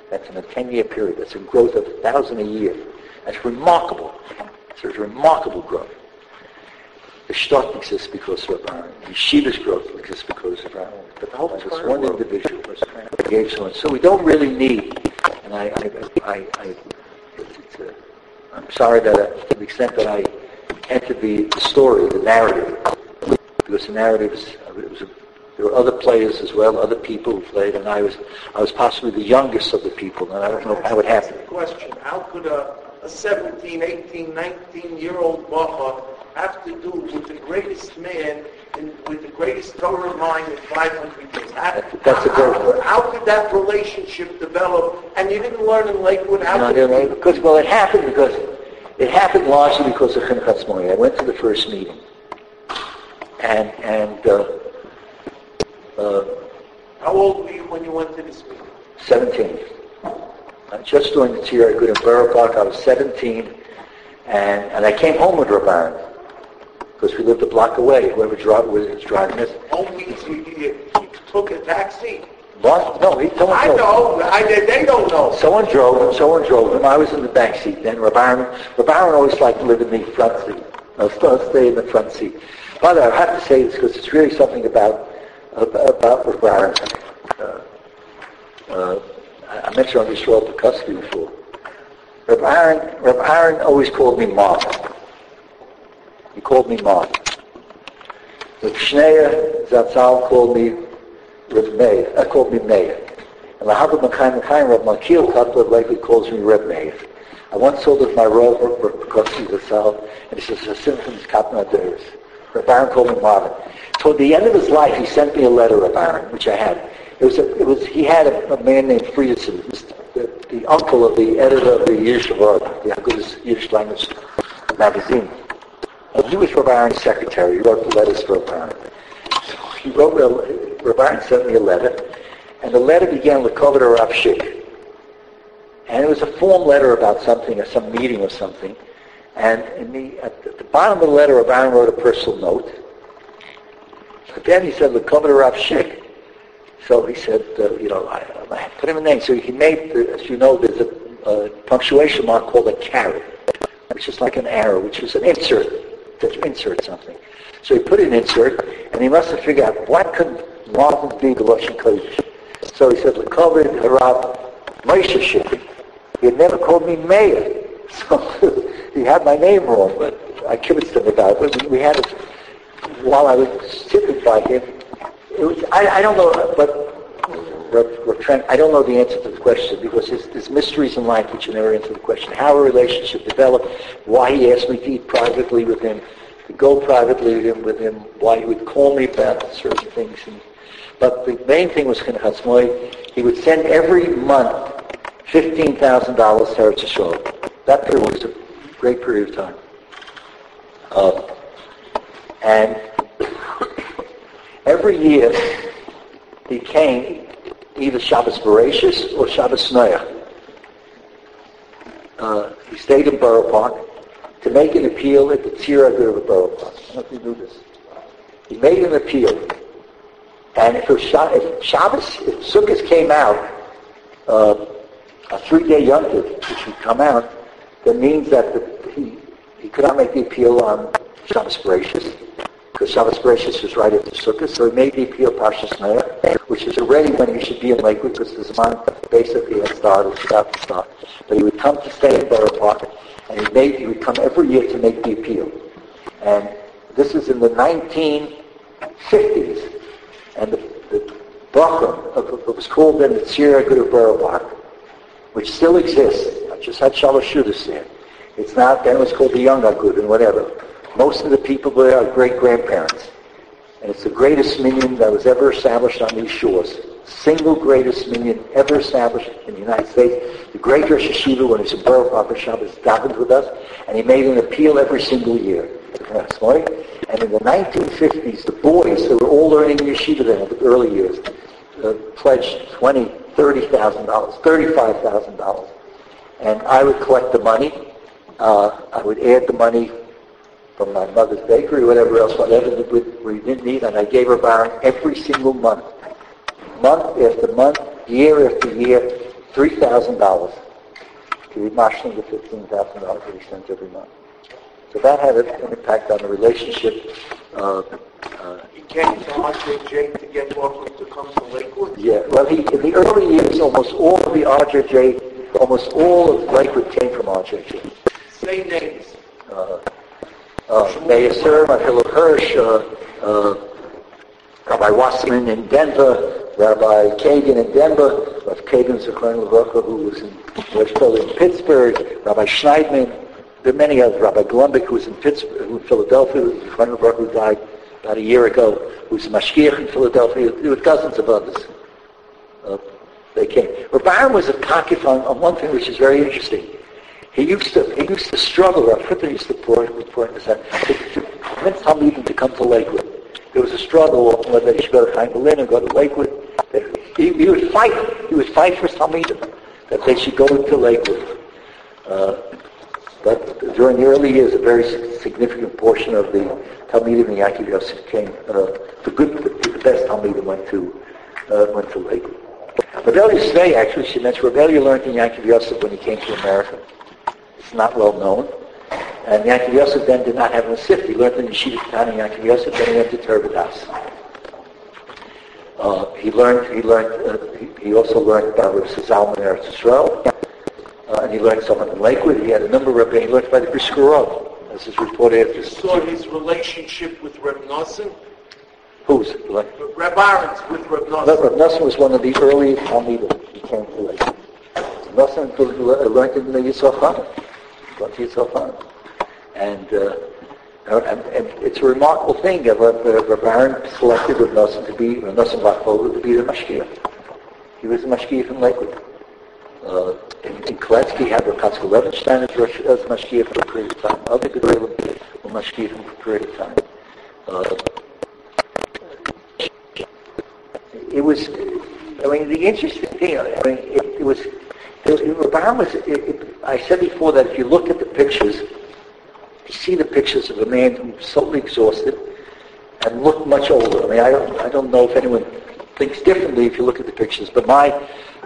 That's in a ten-year period. That's a growth of a thousand a year. That's remarkable. So it's remarkable growth. The Shtot exists because of Aaron. Yeshiva's growth exists because of Aaron. But the whole this one individual gave so much. So we don't really need, and I, I, I, I it's, it's a, I'm sorry that uh, to the extent that I entered the, the story, the narrative, because the narrative is, it was a, there were other players as well, other people who played, and I was I was possibly the youngest of the people, and I don't know how it happened. Question: how could a, a seventeen, eighteen, nineteen-year-old bacha have to do with the greatest man and with the greatest Torah mind in five hundred years? How, That's a good how, how could that relationship develop? And you didn't learn in Lakewood how no, to... No, because, well, it happened because, it happened largely because of Chinuch Hatzmoi. I went to the first meeting. And, and, uh, uh, how old were you when you went to this meeting? seventeen. Uh, just during the year I could in Borough Park, I was seventeen, and, and I came home with Reb Aaron. Because we lived a block away. Whoever dri- was driving us. Home means you, you, you took a taxi. What? No, he, someone I drove. know. I, they, they don't know. Someone drove him. Someone drove him. I was in the back seat. Then Reb Aaron, Reb Aaron always liked to live in the front seat. I'll stay in the front seat. By the way, I have to say this because it's really something about about Reb Aaron. Uh, uh, I mentioned on this role to custody before. Reb Aaron, Reb Aaron always called me Mom. He called me Mom. Reb Shneya Zatzal called me Reb Meir. Uh, called me Meir. And the Havah Mekayim Mekayim Reb Malkiel Kotler likely calls me Reb Meir. I once told with my Rav Reb Kotzi Zatzal, and he says, "Hasim from his Kapna Aderes." Reb Aaron called me Marvin. Toward the end of his life, he sent me a letter, Reb Aaron, which I had. It was a, it was he had a, a man named Friedrichson, the, the uncle of the editor of the Yiddish Word, the Agudas Yiddish language magazine. And he was Reb Aaron's secretary. He wrote the letters for Reb Aaron. So he wrote, a, Reb Aaron sent me a letter, and the letter began with Kovod Rav Shik. And it was a form letter about something, or some meeting or something. And in the, at the bottom of the letter, Reb Aaron wrote a personal note. But then he said, Kovod Rav Shik. So he said, uh, you know, I, I put him a name. So he made, as you know, there's a, a punctuation mark called a caret, which is like an arrow, which is an insert. To insert something. So he put an insert, and he must have figured out what could Marvin be the Lashon Kodesh. So he said, L'kovod Harav Moshe Shik. He had never called me Meir. So he had my name wrong, but I kibitzed him about it. We, we had it while I was sitting by him. It was, I, I don't know, but Reb, Reb Trent, I don't know the answer to the question because there's, there's mysteries in life which you never answer the question. How a relationship developed, why he asked me to eat privately with him, to go privately with him, with him why he would call me about certain things. And, but the main thing was Chinuch Hatzmoi. He would send every month fifteen thousand dollars to Eretz Yisrael. That period was a great period of time. Uh, and every year he came either Shabbos Bereshis or Shabbos Noach. Uh, he stayed in Borough Park to make an appeal at the Tzir Agur of Borough Park. I don't know if you knew this. He made an appeal. And if, it was Shab- if Shabbos, if Sukkot came out, uh, a three-day Yom Tov, which would come out, that means that the, he, he could not make the appeal on Shabbos Bereshis, because Shabbos Bereshis was right after Sukkot, so he made the appeal Parshas Noach, which is already when he should be in Lakewood, because the Zman basically had started, was about to start. But he would come to stay in Borough Park, and he, made, he would come every year to make the appeal. And this is in the nineteen fifties, and the, the Brachim of what was called then the Tzir Agur of Borough Park, which still exists. I just had Shalosh Shudas there. It's not, then it was called the Young Agud and whatever. Most of the people there are great-grandparents. And it's the greatest minyan that was ever established on these shores. Single greatest minyan ever established in the United States. The great Rosh Hashiva, when he was in Borough Park Shabbos, davened with us, and he made an appeal every single year. And in the nineteen fifties, the boys that were all learning in yeshiva then in the early years uh, pledged twenty thousand dollars, thirty thousand dollars, thirty-five thousand dollars. And I would collect the money. Uh, I would add the money from my mother's bakery, whatever else, whatever we didn't need, and I gave her Baron every single month. Month after month, year after year, three thousand dollars to be marshalling the fifteen thousand dollars that he sent every month. So that had an impact on the relationship. Uh, uh, He came to R J J to get offers to come to Lakewood? yeah, well, he, in the early years, almost all of the R J J, almost all of Lakewood came from R J J. Say names. Uh, uh, Mayor Sir, Philip Hirsch, uh, uh, Rabbi Wasserman in Denver, Rabbi Kagan in Denver, Rabbi Kagan Zechron Levroka, who was in West Philly in Pittsburgh, Rabbi Schneidman. There are many others. Rabbi Golumbik, who was in Pittsburgh, who in Philadelphia, Zechron Levroka, who died about a year ago, who was a mashgiach in Philadelphia. There were dozens of others. Uh, they came. Rabbi Aaron was a takif on, on one thing which is very interesting. He used to he used to struggle. Rav Fritter used to point this out to, to convince Talmidim to come to Lakewood. There was a struggle whether they should go to Chaim Berlin or go to Lakewood. He, he would fight. He would fight for Talmidim that they should go to Lakewood. Uh, but during the early years, a very significant portion of the Talmidim in Yaakov Yosef came. Uh, the good, the best Talmidim went to uh, went to Lakewood. Rebellia Svei, actually, she mentioned Rebellia learned in Yaakov Yosef when he came to America. It's not well known. And Yaakov Yosef then did not have a sift. He learned in Yeshiva Katan in Yaakov Yosef, then he went to Tervadas. Uh, he learned, he learned, uh, he, he also learned about Rav Zalman in Eretz Yisrael, uh, and he learned something in Lakewood. He had a number of rabbis. He learned by the Brisker as is reported after. You saw his relationship with Reb Nosson? Who's? Like, Reb Aron's with Reb Nosson. Reb Nosson was one of the early Talmidim. He came to Lakewood. Nosson learned in the Yitzhak Chaim. Learned Yitzhak Chaim. And, uh, and, and it's a remarkable thing that Reb Aaron selected Reb Nosson to be, Reb Nosson Bachvoger to be the mashgiach. He was a mashgiach in Lakewood. Uh, in, in Koletsky, he had Reb Katzko Levenstein as, as mashgiach for a period of time. Other Gedolim were mashgiachim for a period of time. Uh, it was, I mean, the interesting thing, I mean, it, it was, Reb Aaron was, it, it, I said before that if you look at the pictures, you see the pictures of a man who's totally exhausted and looked much older. I mean, I don't, I don't know if anyone thinks differently if you look at the pictures, but my,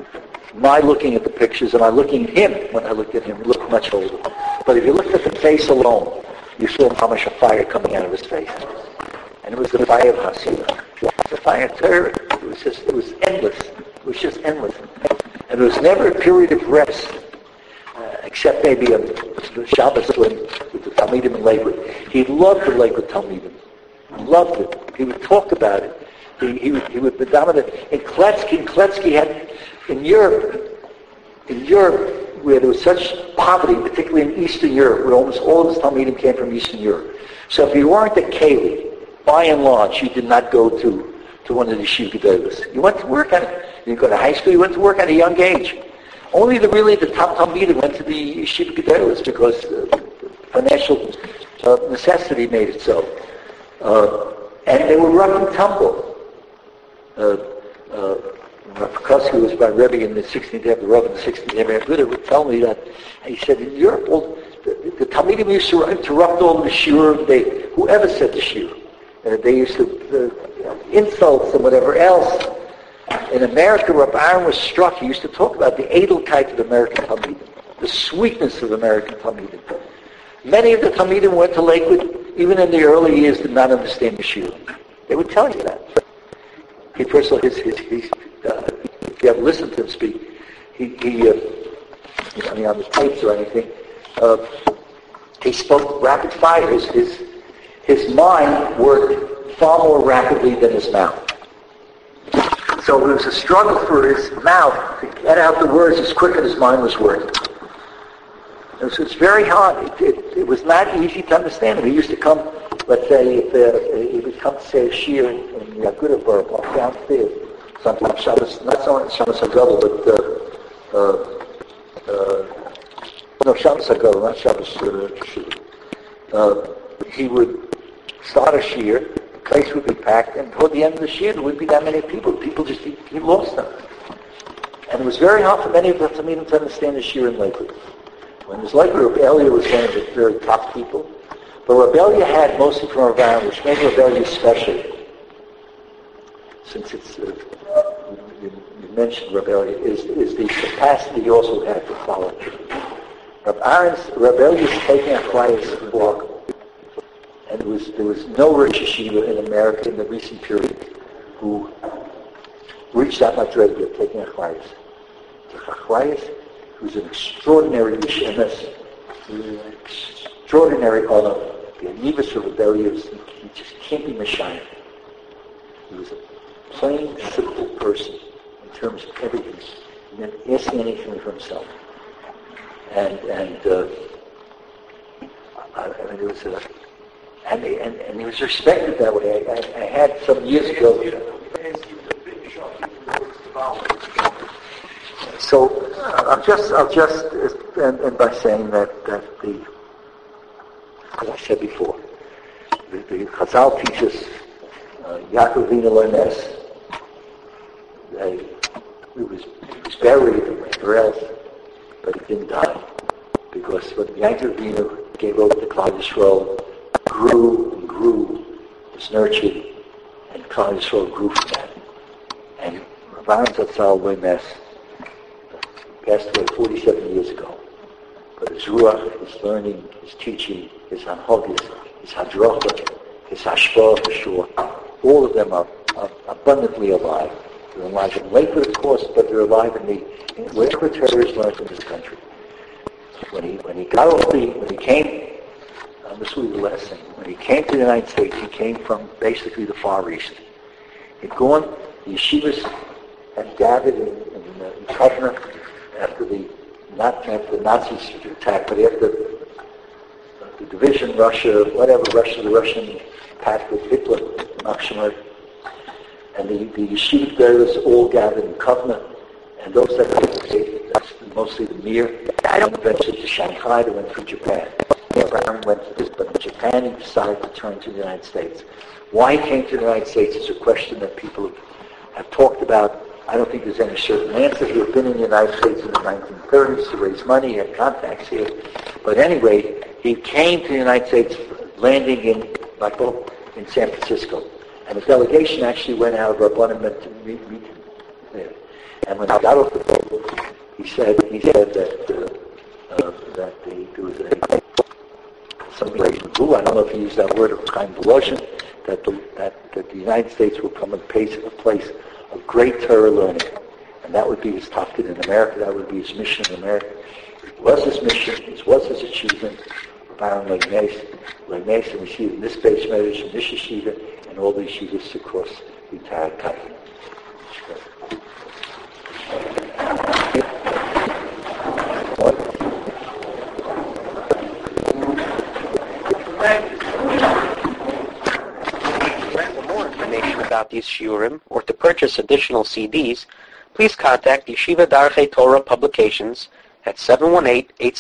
my looking at the pictures and my looking at him, when I looked at him, he looked much older. But if you looked at the face alone, you saw how much a fire coming out of his face. And it was the fire of Hasidah. The fire of terror. It was just, it was endless. It was just endless. And there was never a period of rest, uh, except maybe a Shabbos when with the Talmidim in Lakewood. He loved the Lakewood Talmidim. He loved it. He would talk about it. He, he would he would be dominant. In Koletsky, Koletsky had in Europe, in Europe where there was such poverty, particularly in Eastern Europe, where almost all of his Talmidim came from Eastern Europe. So if you weren't a Keli, by and large, you did not go to, to one of the Yeshiva Gedolos. You went to work at you go to high school, you went to work at a young age. Only the really the top Talmidim went to the Yeshiva Gedolos because uh, financial uh, necessity made it so. Uh, and they were rough and tumble. Uh, uh, Rav Koski was my Rebbe in the sixteenth Rebbe, the Rav in the sixteenth Rebbe, would tell me that, he said, in Europe, well, the, the Talmidim used to interrupt all the shiur, they, whoever said the shiur. Uh, they used to, uh, insults and whatever else. In America, Reb Aaron was struck. He used to talk about the edelkeit of American Talmidim, the sweetness of American Talmidim. Many of the Talmidim went to Lakewood, even in the early years, did not understand the shiur. They would tell you that. He first of all, his, his, his, uh, if you ever listened to him speak, he, he uh, I mean, on the tapes or anything, uh, he spoke rapid fire. His, his, his mind worked far more rapidly than his mouth. So it was a struggle for his mouth to get out the words as quick as his mind was working. It was, it was very hard. It, it, it was not easy to understand him. He used to come, let's say, if uh, he would come to say a shir in, in Yaguda Burg, or downstairs, sometimes Shabbos, not so much Shabbos HaGadol, but, uh, uh, uh, no, Shabbos HaGadol, not Shabbos uh, shir. Uh, he would start a shir, the place would be packed, and toward the end of the shir, there wouldn't be that many people. People just, he, he lost them. And it was very hard for many of the Talmidim to understand the shir in Lakewood. When it was like Rebellia was one of the very top people, but Rebellia had mostly from around, which made Rebellia special. Since it's, uh, you, you mentioned rebellion is, is the capacity he also had to follow through. Rabbi Aaron's rebellious taking a class for, and there was, there was no Rosh Yeshiva in America in the recent period who reached that much ready of taking a class. The Chachlayas, who's an extraordinary Yeshemes, an extraordinary honor, the Anivas of rebellious, he just can't be Messiah. He was a plain, simple person in terms of everything. He didn't ask anything for himself. And and uh, I, I mean, it was a, and, and and he was respected that way. I, I, I had some years ago. So I'll just I'll just end, end by saying that that the, as I said before, the, the Chazal teaches uh, Yaakov Avinu Lemes. They, he was he was buried or else, but he didn't die because when Yaakov Avinu gave over to Klal Yisrael, grew and grew, was nurtured, and Klal Yisrael grew from that. And Rav Aaron Zatzal Lemes passed away forty-seven years ago. But his ruach, his learning, his teaching, his anhogis, his hadracha, his hashpah for sure, all of them are, are abundantly alive. They're alive in Lakewood, of course, but they're alive in the in wherever Torah is learned in this country. When he when he got off the when he came, uh, this will be the last thing. When he came to the United States, he came from basically the Far East. He'd gone. The yeshivas had gathered in, in, uh, in Kovna after the not after the Nazis attacked, but after uh, the division, Russia, whatever, Russia, the Russian pact with Hitler, Makhshimar, and the, the yeshiva bearers all gathered in Kovna, and those that came, that's mostly the Mir, and eventually to Shanghai, they went through Japan. Abraham went to this, but in Japan he decided to turn to the United States. Why he came to the United States is a question that people have, have talked about. I don't think there's any certain answer. He had been in the United States in the nineteen thirties to raise money. He had contacts here. But anyway, he came to the United States, landing in, like, oh, in San Francisco. And a delegation actually went out of Rabbanim to meet, meet him there. And when I got off the boat, he said, he said that, uh, uh, that the, there was a, something like, I don't know if he used that word, it was kind of Russian, that the, that, that the United States will come a place, a place of great Torah learning. And that would be his tafkid in America, that would be his mission in America. It was his mission, it was his achievement. Baron Lemes, Lemes, and we see it in this base measure, in this yeshiva, and all the yeshivas across the entire country. For more information about these shiurim or to purchase additional C Ds, please contact Yeshiva Darchei Torah Publications at seven one eight, eight